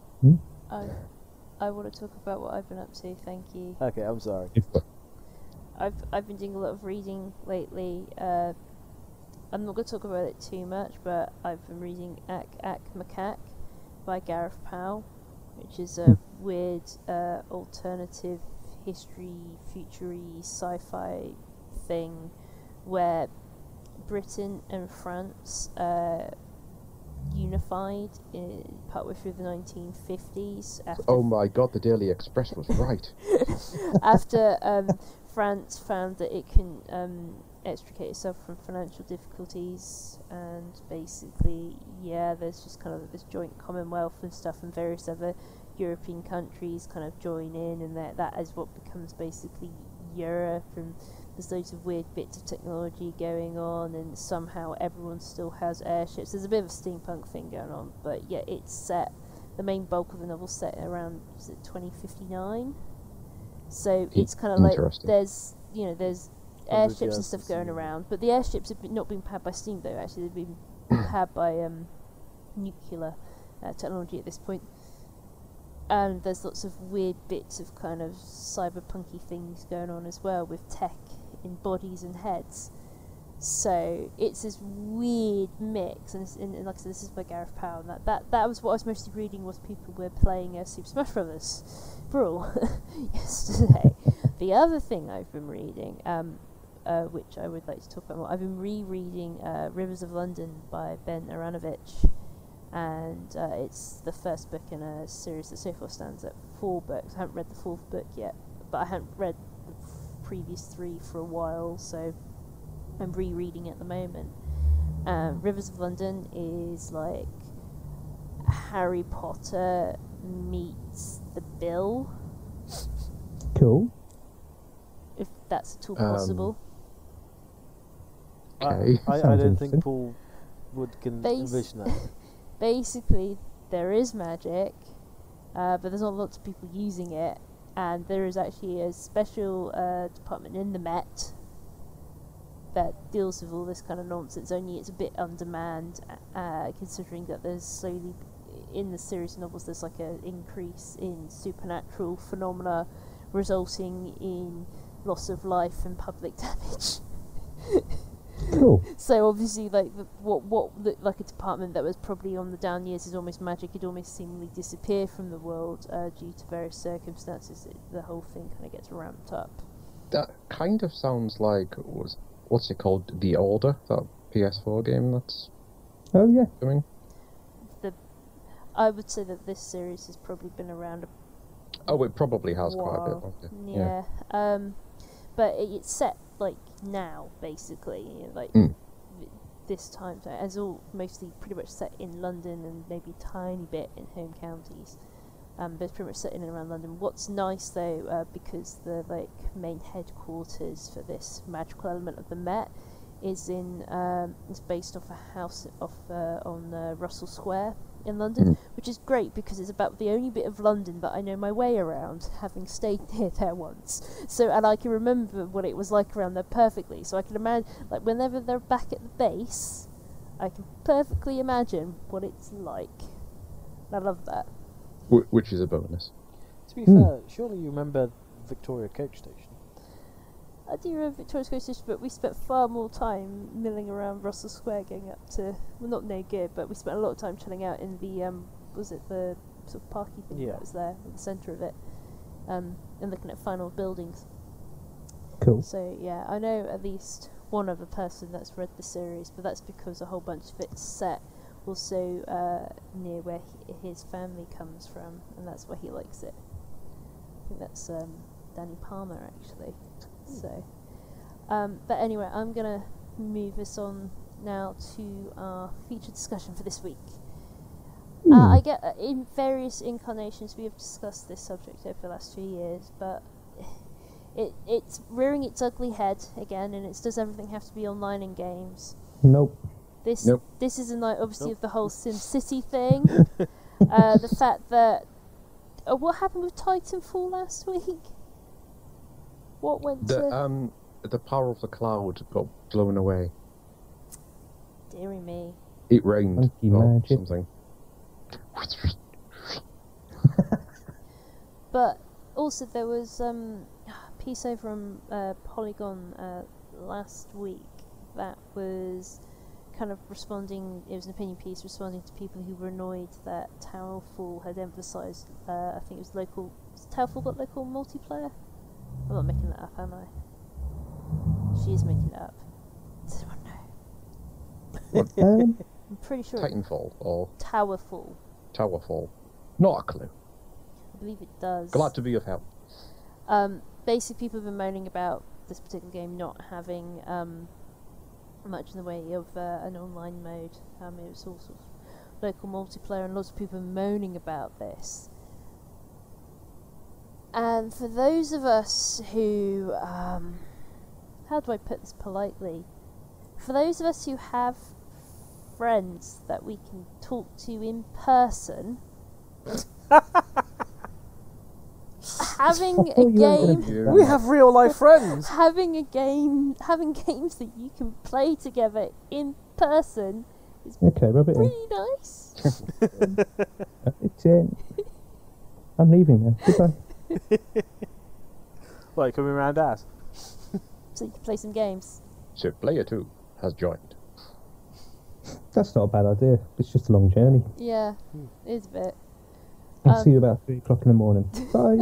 I want to talk about what I've been up to. Thank you. Okay, I'm sorry. I've been doing a lot of reading lately. I'm not going to talk about it too much, but I've been reading Ak Ak Macaque by Gareth Powell, which is a weird alternative history, futury, sci-fi thing where Britain and France unified partway through the 1950s. Oh my god, the Daily Express was right. After France found that it can extricate itself from financial difficulties, and basically, there's just kind of this joint commonwealth and stuff, and various other European countries kind of join in, and that is what becomes basically Europe, and there's loads of weird bits of technology going on, and somehow everyone still has airships. There's a bit of a steampunk thing going on, but it's set, the main bulk of the novel's set around, is it 2059? So it's kind of like, there's airships and stuff going around, but the airships have not been powered by steam though, actually they've been powered by nuclear technology at this point. And there's lots of weird bits of kind of cyberpunky things going on as well, with tech in bodies and heads. So it's this weird mix, and like I said, this is by Gareth Powell. And that was what I was mostly reading, was people were playing Super Smash Bros. Brawl yesterday. The other thing I've been reading, which I would like to talk about more, I've been rereading Rivers of London by Ben Aranovich. And it's the first book in a series that so far stands at 4 books. I haven't read the 4th book yet, but I haven't read the previous 3 for a while, so I'm rereading it at the moment. Rivers of London is like Harry Potter meets The Bill. Cool. If that's at all possible. Okay. I don't think Paul would envision that. Basically, there is magic, but there's not lots of people using it, and there is actually a special department in the Met that deals with all this kind of nonsense, only it's a bit undermanned, considering that there's slowly, in the series of novels, there's like an increase in supernatural phenomena resulting in loss of life and public damage. Cool. So obviously, like like a department that was probably on the down years is almost magic. It almost seemingly disappear from the world due to various circumstances. The whole thing kind of gets ramped up. That kind of sounds like what's it called? The Order, that PS4 game that's coming. I would say that this series has probably been around. It probably has quite a bit. Okay. Yeah. But it's set like now, basically, this time. So it's all mostly pretty much set in London and maybe a tiny bit in home counties. But it's pretty much set in and around London. What's nice though, because the main headquarters for this magical element of the Met is it's based off a house on Russell Square in London, which is great because it's about the only bit of London that I know my way around, having stayed near there once. So, and I can remember what it was like around there perfectly. So I can imagine, like, whenever they're back at the base, I can perfectly imagine what it's like. And I love that. Which is a bonus. To be fair, surely you remember Victoria Coach Station? I do remember Victoria's Coach Station, but we spent far more time milling around Russell Square getting up to, well, not no good, but we spent a lot of time chilling out in the, was it the sort of parky thing that was there, in the centre of it, and looking at final buildings. Cool. So, yeah, I know at least one other person that's read the series, but that's because a whole bunch of it's set also near where his family comes from, and that's why he likes it. I think that's Danny Palmer, actually. So, but anyway, I'm gonna move us on now to our feature discussion for this week. I get in various incarnations we have discussed this subject over the last 2 years, but it's rearing its ugly head again, and it's does everything have to be online in games? Nope. This is in light, obviously, of the whole SimCity thing. The fact that what happened with Titanfall last week? What went to... The power of the cloud got blown away. Deary me. It rained or something. But also there was piece over on Polygon last week that was kind of responding. It was an opinion piece responding to people who were annoyed that Towerfall had emphasised. I think it was local. Has Towerfall got local multiplayer? I'm not making that up, am I? She is making it up. Does anyone know? I'm pretty sure. Titanfall or Towerfall. Towerfall. Not a clue. I believe it does. Glad to be of help. Basically, people have been moaning about this particular game not having much in the way of an online mode. It was all sort of local multiplayer, and lots of people are moaning about this. And for those of us who, how do I put this politely? For those of us who have friends that we can talk to in person, having a game, we have real life friends. having games that you can play together in person is Okay, rub it in. really nice. It's in. I'm leaving now. Goodbye. Like coming around us. So you can play some games. So Player 2 has joined. That's not a bad idea. It's just a long journey. Yeah, it is a bit. I'll see you about 3 o'clock in the morning. Bye.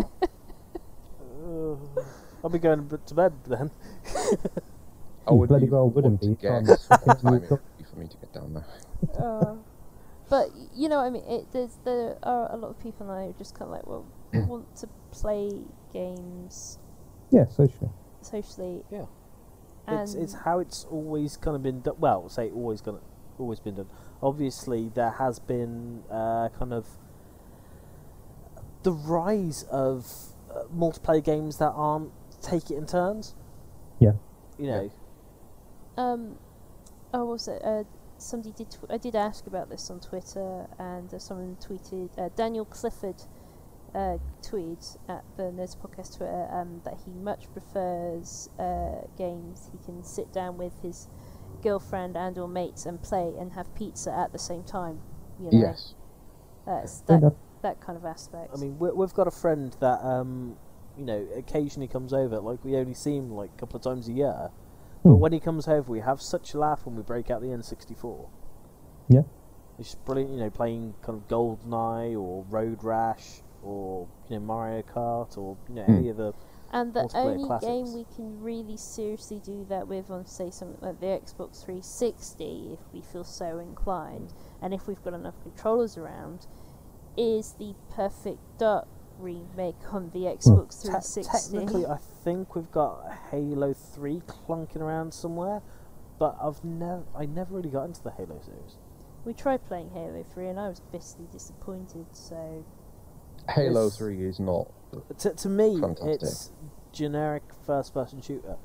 I'll be going to bed then. I would bloody be well wouldn't want be. to Can't get fucking time wake it up. would be for me to get down there. But you know, I mean, there are a lot of people now who are just kind of like, well, want to play games Yeah, socially. Yeah. and It's how it's always kind of been done. Well, say always been done. Obviously, there has been kind of the rise of multiplayer games that aren't take it in turns. Yeah. You know. oh, what was it? Somebody did. I did ask about this on Twitter, and someone tweeted. Daniel Clifford tweeted at the Nerds Podcast Twitter that he much prefers games he can sit down with his girlfriend and or mates and play and have pizza at the same time. You know? Yes. It's Fair enough. that kind of aspect. I mean, we've got a friend that you know, occasionally comes over. Like, we only see him like a couple of times a year. But when he comes over, we have such a laugh when we break out the N64. Yeah. It's just brilliant, you know, playing kind of GoldenEye or Road Rash or, you know, Mario Kart or, you know, any of the And the multiplayer only classics. game we can really seriously do that with on, say, something like the Xbox 360, if we feel so inclined, and if we've got enough controllers around, is the Perfect Dark remake on the Xbox 360. Technically, I think we've got Halo 3 clunking around somewhere, but I never really got into the Halo series. We tried playing Halo 3 and I was bitterly disappointed, so... Halo It's- 3 is not. To me, Fantastic. it's generic first-person shooter.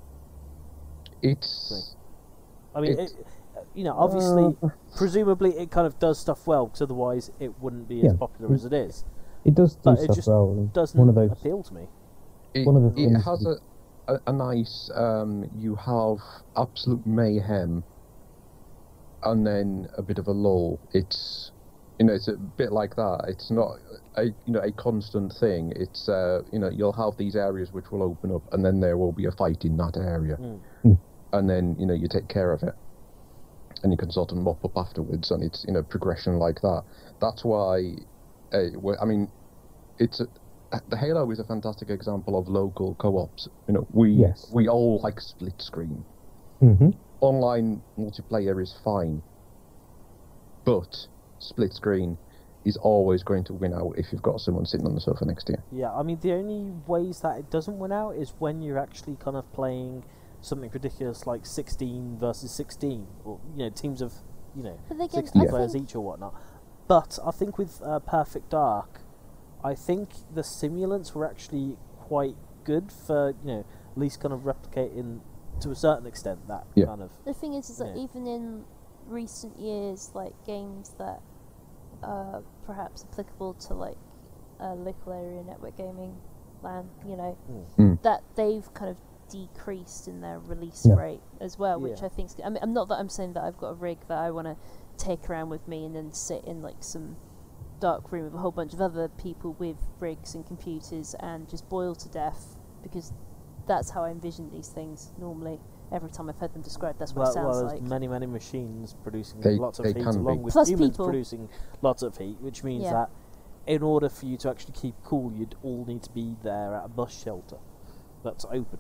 It's. I mean, It- you know, obviously, presumably, it kind of does stuff well, because otherwise, it wouldn't be as Yeah. popular as it is. It does do But it stuff just well. and doesn't one of those. appeal to me. It, One of the it things has a nice. You have absolute mayhem, and then a bit of a lull. It's, you know, it's a bit like that. It's not a constant thing. It's you'll have these areas which will open up, and then there will be a fight in that area, and then you take care of it, and you can sort of mop up afterwards, and it's progression like that. That's why, I mean, the Halo is a fantastic example of local co-ops. We all like split screen. Mm-hmm. Online multiplayer is fine, but split screen is always going to win out if you've got someone sitting on the sofa next to you. Yeah, I mean, the only ways that it doesn't win out is when you're actually kind of playing something ridiculous like 16 versus 16, or teams of But again, 16 I players think- each or whatnot. But I think with Perfect Dark, I think the simulants were actually quite good for at least kind of replicating to a certain extent that Yeah. kind of. The thing is that Yeah. even in recent years, like games that are perhaps applicable to like local area network gaming LAN, that they've kind of decreased in their release Yeah. rate as well, which Yeah. I think. I mean, I'm not that I'm saying that I've got a rig that I want to take around with me and then sit in like some dark room with a whole bunch of other people with rigs and computers and just boil to death, because that's how I envision these things normally. Every time I've heard them described, that's what it sounds there's like. many machines producing lots of they heat, can along be. with Plus humans people. producing lots of heat, which means Yeah. that in order for you to actually keep cool, you'd all need to be there at a bus shelter that's open.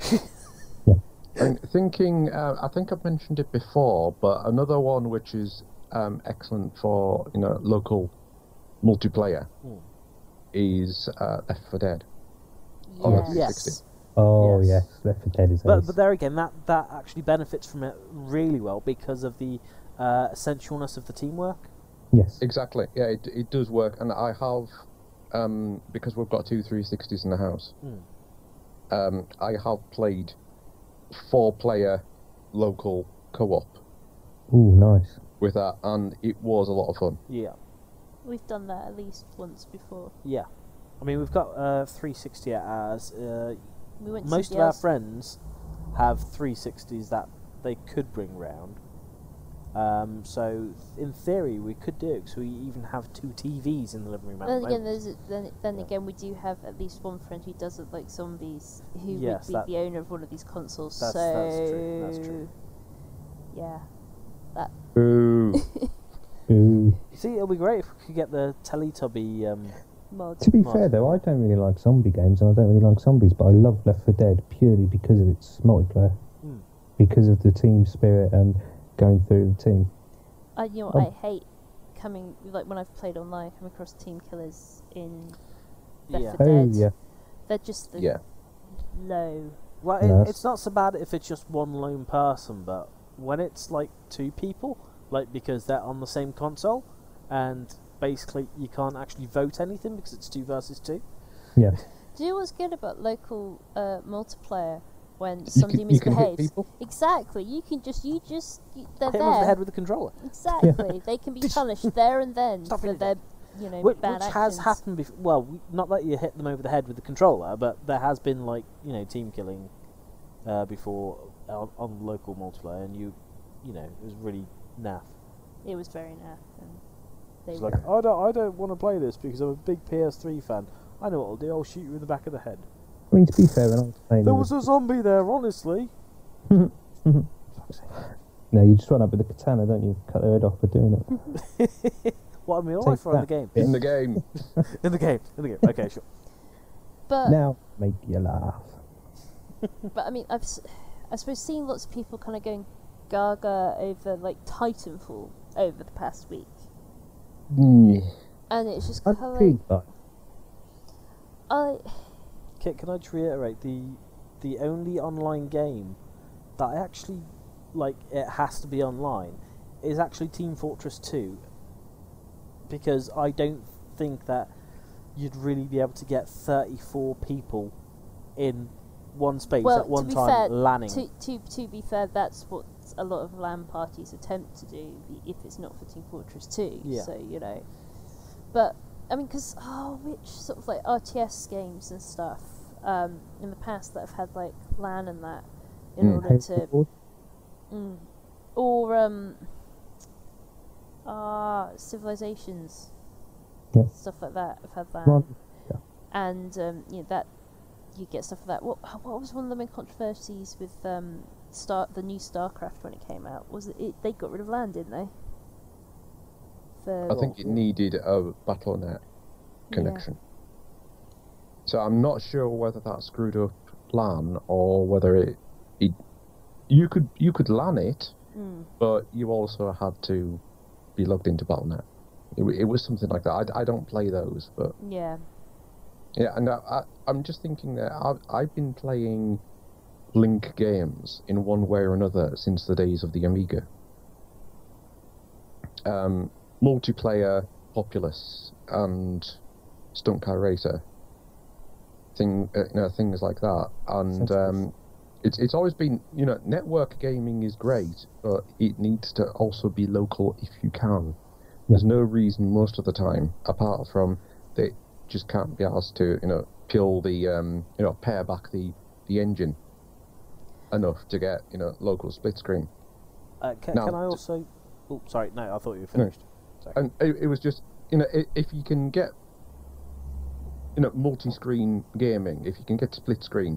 And thinking, I think I've mentioned it before, but another one which is excellent for local multiplayer is Left 4 Dead. on the Yes. 360. Oh Yes. yes, Left 4 Dead is But ace. there again, that actually benefits from it really well because of the essentialness of the teamwork. Yes. Exactly. Yeah, it does work, and I have because we've got two 360s in the house. I have played 4-player local co-op Ooh, nice. with that, and it was a lot of fun. Yeah, We've done that at least once before. yeah. I mean, we've got 360 at ours. We went to Most of somebody our else. friends have 360s that they could bring round. So in theory, we could do it. So we even have 2 TVs in the living room. At Then the again, moment. then again, we do have at least one friend who does it like zombies, who Yes, would be the owner of one of these consoles. That's true. That's true. Yeah. Ooh. Ooh. See, it'll be great if we could get the Teletubby. Mod. To be Nice. fair though, I don't really like zombie games and I don't really like zombies, but I love Left 4 Dead purely because of its multiplayer. Because of the team spirit and going through the team. I hate coming when I've played online, come across team killers in Left Yeah. 4 Oh Dead. yeah. They're just Yeah. low. Well, Yes. it's not so bad if it's just one lone person, but when it's like 2 people, because they're on the same console, and basically you can't actually vote anything because it's 2 versus 2. Yeah. Do you know what's good about local multiplayer? When You somebody can hit misbehaves, people. exactly. They're Hit 'em over the there. head with the controller. Exactly. They can be punished there and then Stop for it. their, Which bad has actions. happened before. Well, not that you hit them over the head with the controller, but there has been team killing before on local multiplayer, and it was really naff. It was very naff. And they It's were. like, I don't want to play this because I'm a big PS3 fan. I know what I'll do. I'll shoot you in the back of the head. I mean, to be fair, when I was playing, There was a zombie there, honestly. no, you just run up with a katana, don't you? Cut their head off for doing it. What, in real Take life or in the that. game? In the game. In the game. Okay, sure. But Now, make you laugh. I mean, I suppose seen lots of people kind of going gaga over Titanfall over the past week, and it's just I'm kind of intrigued by it. Kit, can I just reiterate the only online game that I actually it has to be online is actually Team Fortress 2, because I don't think that you'd really be able to get 34 people in one space well, at one to be time fair, lanning. to be fair, that's what a lot of LAN parties attempt to do if it's not for Team Fortress 2. Yeah. So but I mean, because which sort of RTS games and stuff in the past that have had LAN and that in order to or Civilizations, Yeah. stuff like that have had LAN. Well, yeah. And that you get stuff like that. What was one of the main controversies with the new StarCraft when it came out? Was it they got rid of LAN, didn't they? I think it needed a Battle.net connection. So I'm not sure whether that screwed up LAN or whether you could LAN it, but you also had to be logged into Battle.net. It was something like that. I don't play those, but Yeah. yeah. And I'm just thinking that I've been playing Link games in one way or another since the days of the Amiga. Multiplayer, Populous, and Stunt Car Racer. Things like that, and it's always been network gaming is great, but it needs to also be local if you can. There's no reason most of the time, apart from they just can't be asked to peel the pare back the engine enough to get local split screen. Can Now, I also? Oh, sorry. No, I thought you were finished. Sorry. And it was just if you can get multi-screen gaming, if you can get split screen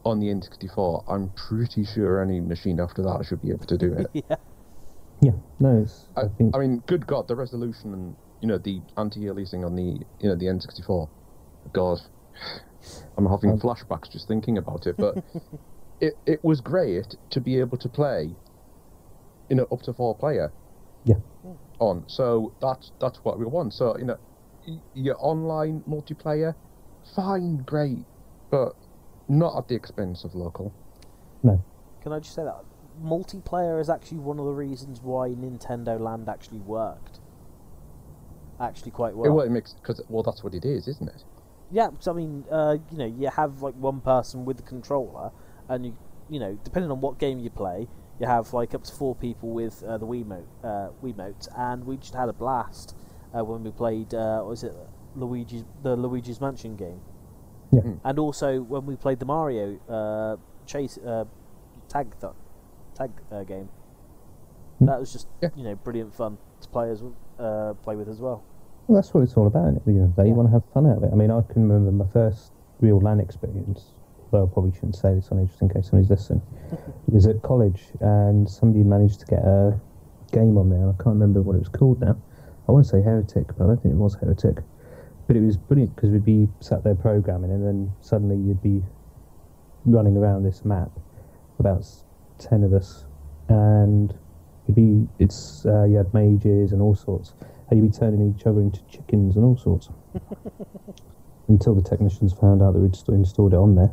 on the N64, I'm pretty sure any machine after that should be able to do it. Yeah. Yeah, no, it's, I think I mean, good God, the resolution and the anti-aliasing on the the N64. God, I'm having flashbacks just thinking about it. But it was great to be able to play, up to 4 player. Yeah. On, so that's what we want. So your online multiplayer, fine, great, but not at the expense of local. no. Can I just say that multiplayer is actually one of the reasons why Nintendo Land actually worked. Actually, quite well. It makes because that's what it is, isn't it? Yeah, because I mean, you have like one person with the controller, and depending on what game you play, you have like up to 4 people with the Wiimote, and we just had a blast when we played. What was it Luigi's Mansion game? Yeah. And also when we played the Mario chase tag game. That was just brilliant fun to play with as well. Well, that's what it's all about. At the end of the day, you want to have fun out of it. I mean, I can remember my first real LAN experience. Although I probably shouldn't say this on it, just in case somebody's listening. It was at college, and somebody managed to get a game on there. I can't remember what it was called now. I want to say Heretic, but I don't think it was Heretic. But it was brilliant because we'd be sat there programming, and then suddenly you'd be running around this map, about 10 of us, and you had mages and all sorts, and you'd be turning each other into chickens and all sorts. Until the technicians found out that we'd installed it on there.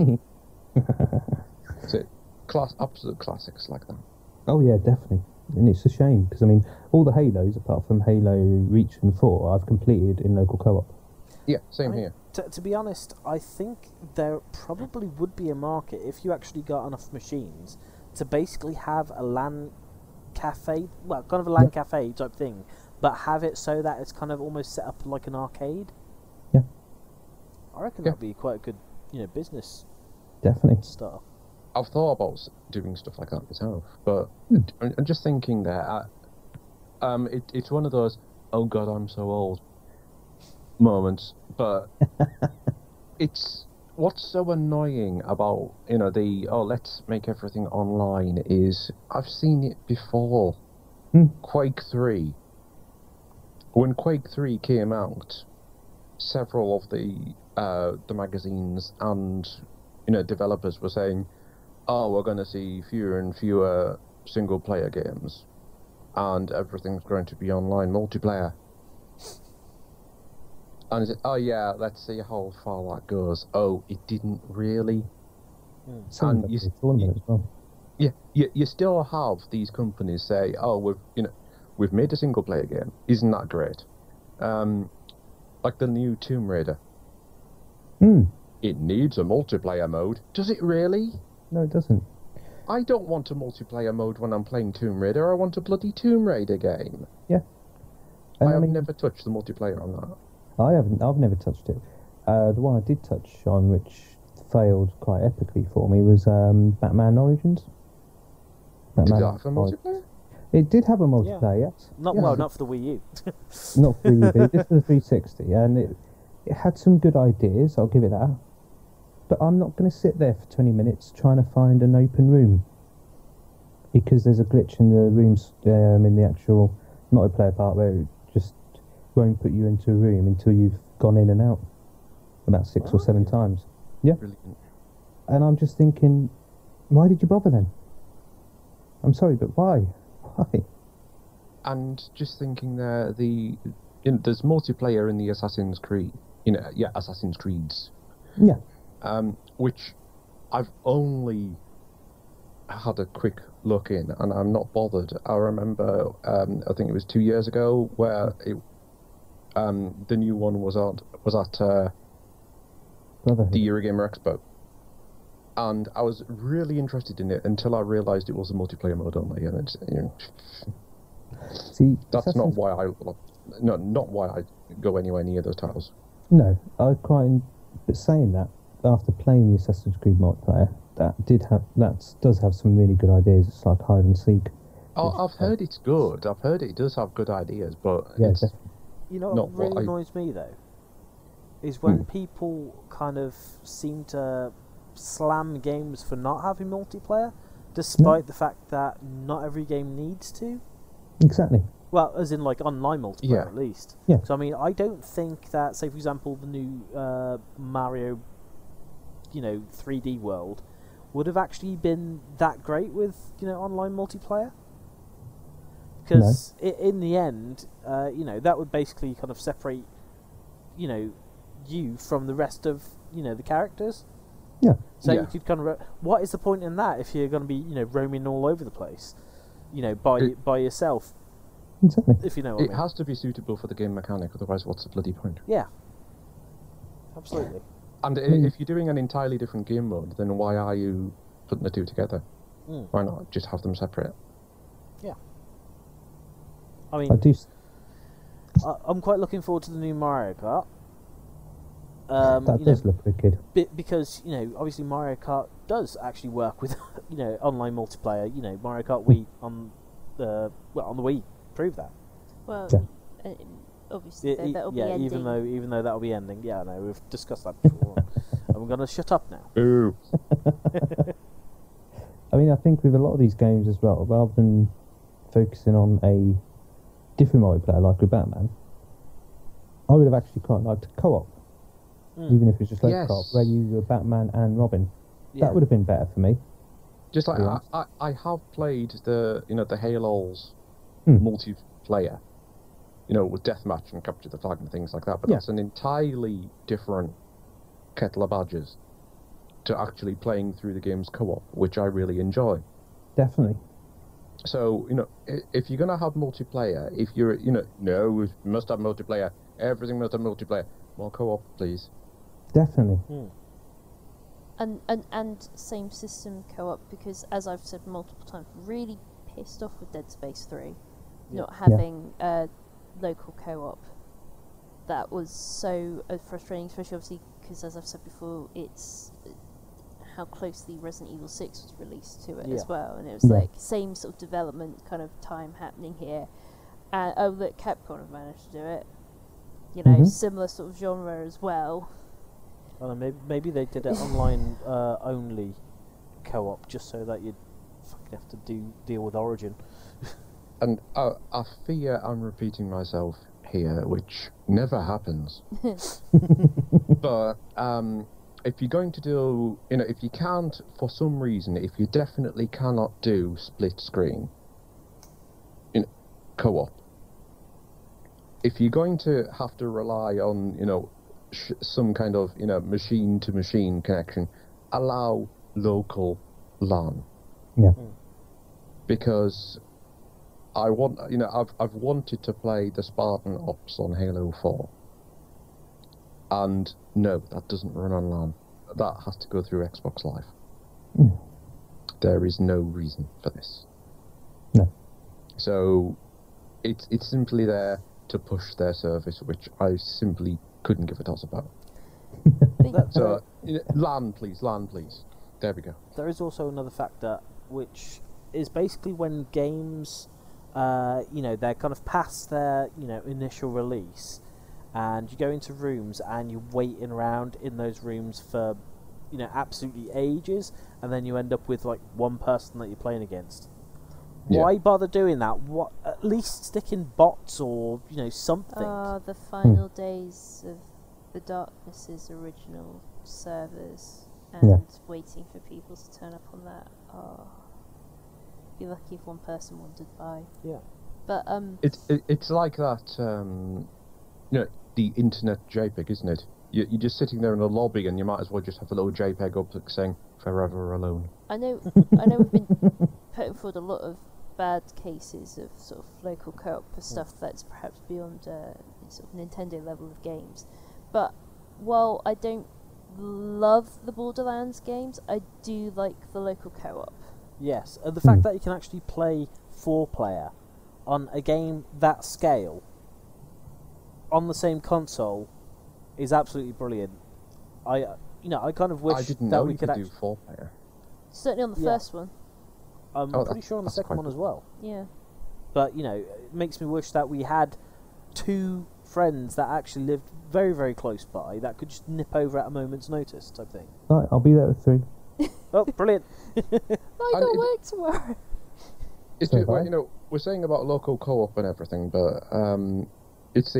Yeah. So, absolute classics like that. Oh yeah, definitely. And it's a shame, because I mean, all the Halos, apart from Halo Reach and 4, I've completed in local co-op. Yeah, same here. To be honest, I think there probably would be a market if you actually got enough machines to basically have a LAN cafe, well, kind of a LAN cafe type thing, but have it so that it's kind of almost set up like an arcade. Yeah. I reckon that'd be quite a good, business Definitely. start. I've thought about doing stuff like that myself, but I'm just thinking that it's one of those "oh God, I'm so old" moments. But it's what's so annoying about let's make everything online is I've seen it before. Quake 3. When Quake 3 came out, several of the magazines and developers were saying, "Oh, we're going to see fewer and fewer single-player games, and everything's going to be online multiplayer." And is it? Oh yeah, let's see how far that goes. Oh, it didn't really. And as well. Yeah, you still have these companies say, "Oh, we've made a single-player game. Isn't that great?" Like the new Tomb Raider. It needs a multiplayer mode. Does it really? No, it doesn't. I don't want a multiplayer mode when I'm playing Tomb Raider. I want a bloody Tomb Raider game. Yeah. I have never touched the multiplayer on that. I haven't. I've never touched it. The one I did touch on, which failed quite epically for me, was Batman Origins. Did it have a multiplayer? It did have a multiplayer, yes. Not for the Wii U. Not for the Wii U, but it did for the 360, and it had some good ideas. I'll give it that. But I'm not going to sit there for 20 minutes trying to find an open room, because there's a glitch in the rooms in the actual multiplayer part where it just won't put you into a room until you've gone in and out about 6 or 7 times. Yeah. Brilliant. And I'm just thinking, why did you bother then? I'm sorry, but why? Why? And just thinking there, there's multiplayer in the Assassin's Creed. Assassin's Creeds. Yeah. Which I've only had a quick look in, and I'm not bothered. I remember, I think it was 2 years ago, where the new one was at the Eurogamer Expo, and I was really interested in it until I realised it was a multiplayer mode only, and it's See, that's not why I go anywhere near those titles. No, but saying that, after playing the Assassin's Creed multiplayer, that does have some really good ideas. It's like hide and seek. Oh, I've heard it's good. I've heard it does have good ideas, but yeah, it's what really annoys me though is when people kind of seem to slam games for not having multiplayer, despite the fact that not every game needs to. Exactly. Well, as in like online multiplayer at least. Yeah. So I mean, I don't think that, say for example, the new Mario, 3D World, would have actually been that great with online multiplayer. Because in the end, that would basically kind of separate, you from the rest of the characters. Yeah. So you could kind of what is the point in that if you're going to be roaming all over the place, by yourself. Exactly. If you know what I It mean. has to be suitable for the game mechanic, otherwise what's the bloody point? Yeah. Absolutely. And if you're doing an entirely different game mode, then why are you putting the two together? Why not just have them separate? Yeah. I I mean, do. I'm quite looking forward to the new Mario Kart. That does look wicked. Because obviously Mario Kart does actually work with online multiplayer. Mario Kart Wii on the Wii proved that. Well, Yeah. obviously that'll be ending. even though that'll be ending. Yeah, no, we've discussed that before. I'm gonna shut up now. Ooh. I mean, I think with a lot of these games as well, rather than focusing on a different multiplayer like with Batman, I would have actually quite liked a co-op, even if it's just like co-op, where you were Batman and Robin. Yeah. That would have been better for me. Just like Yeah. I have played the Halo's multiplayer, with deathmatch and capture the flag and things like that, but Yeah. that's an entirely different kettle of badgers to actually playing through the game's co-op, which I really enjoy. Definitely. So, if you're going to have multiplayer, if you're, no, we must have multiplayer, everything must have multiplayer, more co-op, please. Definitely. And same system co-op, because as I've said multiple times, really pissed off with Dead Space 3 not having local co-op. That was so frustrating, especially obviously because, as I've said before, it's how closely Resident Evil 6 was released to it as well, and it was like same sort of development kind of time happening here. And oh look, Capcom have managed to do it. Similar sort of genre as well. I don't know, maybe they did it online only co-op just so that you'd fucking have to deal with Origin. And I fear I'm repeating myself here, which never happens. But if you're going to do, if you can't, for some reason, if you definitely cannot do split screen, co-op, if you're going to have to rely on, some kind of, machine-to-machine connection, allow local LAN. Yeah. Because I want, I've wanted to play the Spartan Ops on Halo 4. And no, that doesn't run on LAN. That has to go through Xbox Live. There is no reason for this. No. So it's simply there to push their service, which I simply couldn't give a toss about. So LAN, please. There we go. There is also another factor, which is basically when games, they're kind of past their, initial release, and you go into rooms and you're waiting around in those rooms for, absolutely ages, and then you end up with like one person that you're playing against. Yeah. Why bother doing that? What? At least stick in bots or something. The final days of the Darkness's original servers, and waiting for people to turn up on that. Be lucky if one person wandered by. Yeah. But it's like that. The internet JPEG, isn't it? You're just sitting there in a lobby, and you might as well just have a little JPEG up saying "Forever Alone." I know we've been putting forward a lot of bad cases of sort of local co-op for stuff that's perhaps beyond sort of Nintendo level of games. But while I don't love the Borderlands games, I do like the local co-op. Yes, and the fact that you can actually play 4-player on a game that scale on the same console is absolutely brilliant. I kind of wish I didn't that know we you could could do 4-player. Certainly on the first one. I'm pretty sure on the second one as well. Yeah. But it makes me wish that we had 2 friends that actually lived very, very close by that could just nip over at a moment's notice type thing. Right, I'll be there with 3. Oh, brilliant. I got work tomorrow. It's So just, far. we're saying about local co-op and everything, but it's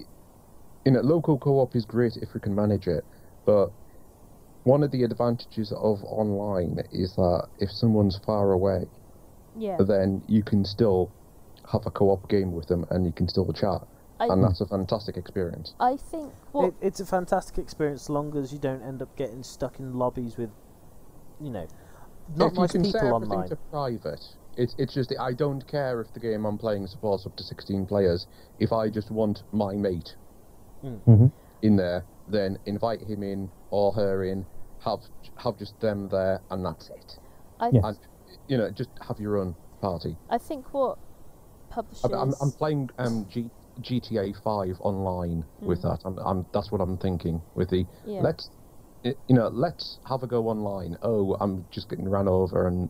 local co-op is great if we can manage it, but one of the advantages of online is that if someone's far away, Yeah. then you can still have a co-op game with them and you can still chat, and that's a fantastic experience. I think what It's a fantastic experience, as long as you don't end up getting stuck in lobbies with, not If you nice can set people everything online. to private, it's just I don't care if the game I'm playing supports up to 16 players. If I just want my mate Mm-hmm. in there, then invite him in or her in, have just them there, and that's it. I Yes. And just have your own party. I think what publishers I'm playing GTA 5 online with that. That's what I'm thinking with the Yeah. let's have a go online. Oh, I'm just getting ran over and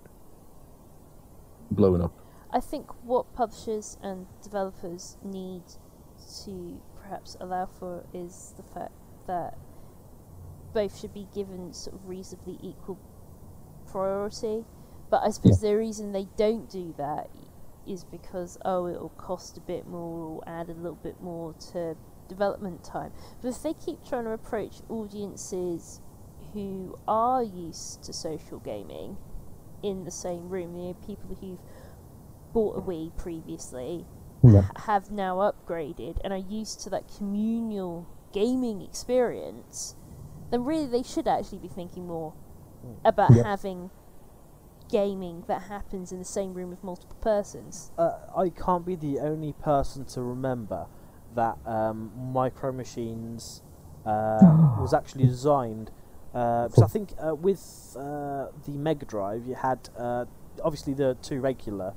blown up. I think what publishers and developers need to perhaps allow for is the fact that both should be given sort of reasonably equal priority. But I suppose the reason they don't do that is because, it'll cost a bit more or add a little bit more to development time. But if they keep trying to approach audiences who are used to social gaming in the same room, people who've bought a Wii previously, Yeah. have now upgraded and are used to that communal gaming experience, then really they should actually be thinking more about Yeah. having gaming that happens in the same room with multiple persons. I can't be the only person to remember that Micro Machines was actually designed because I think with the Mega Drive you had obviously the 2 regular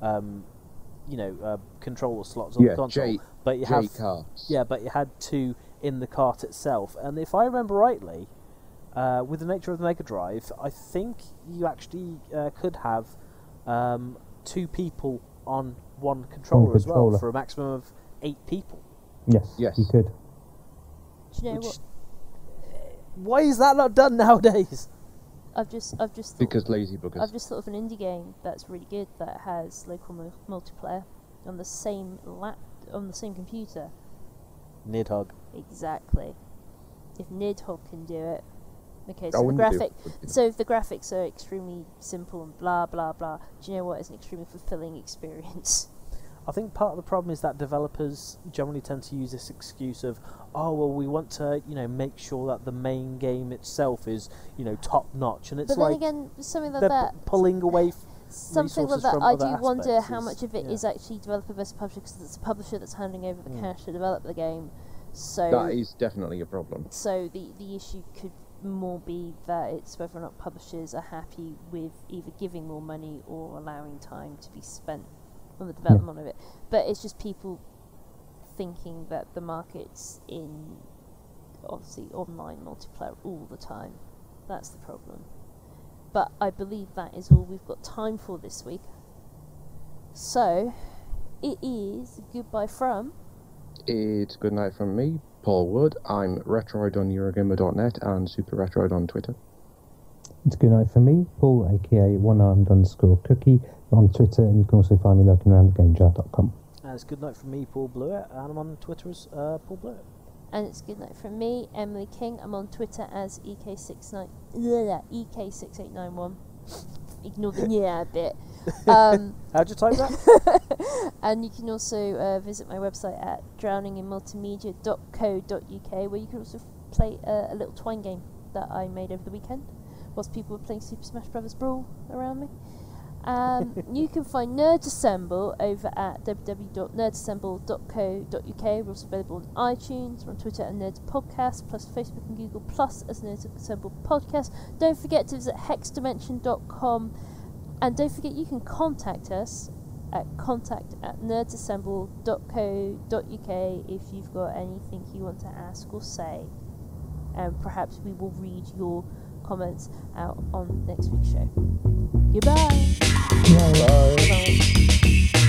controller slots on the console, but you have carts. but you had 2 in the cart itself. And if I remember rightly, with the nature of the Mega Drive, I think you actually could have 2 people on one controller as well, controller. for a maximum of 8 people. Yes, Yes. you could. Do you know Which- what? Why is that not done nowadays? I've just thought, Because lazy buggers. I've just thought of an indie game that's really good that has local multiplayer on the same on the same computer. Nidhogg. Exactly. If Nidhogg can do it, okay. I So the wouldn't do graphic, it. so if the graphics are extremely simple and blah blah blah, do you know what? It's an extremely fulfilling experience. I think part of the problem is that developers generally tend to use this excuse of, we want to, make sure that the main game itself is, top notch, and it's But like then again, something like they're that. pulling away. Something like resources that, from I other do wonder aspects how is- much of it is actually developer versus publisher, because it's a publisher that's handing over the cash to develop the game. So That is definitely a problem. So the issue could more be that it's whether or not publishers are happy with either giving more money or allowing time to be spent on the development of it. But it's just people thinking that the market's in, obviously, online multiplayer all the time. That's the problem. But I believe that is all we've got time for this week. So, it is goodbye from... It's good night from me, Paul Wood. I'm Retroid on Eurogamer.net and Super Retroid on Twitter. It's good night for me, Paul, aka onearmed_cookie, on Twitter, and you can also find me lurking around thegamejar.com. And it's good night from me, Paul Blewett, and I'm on Twitter as Paul Blewett. And it's good night from me, Emily King. I'm on Twitter as EK6891. Ignore the yeah bit. How'd you type that? And you can also visit my website at drowninginmultimedia.co.uk, where you can also play a little Twine game that I made over the weekend, whilst people were playing Super Smash Bros. Brawl around me. You can find Nerd Assemble over at www.nerdassemble.co.uk. We're also available on iTunes, we're on Twitter and Nerds Podcast, plus Facebook and Google Plus as Nerd Assemble Podcast. Don't forget to visit hexdimension.com, and don't forget you can contact us at contact@nerdsassemble.co.uk if you've got anything you want to ask or say, and perhaps we will read your comments out on next week's show. Goodbye. Bye. Bye.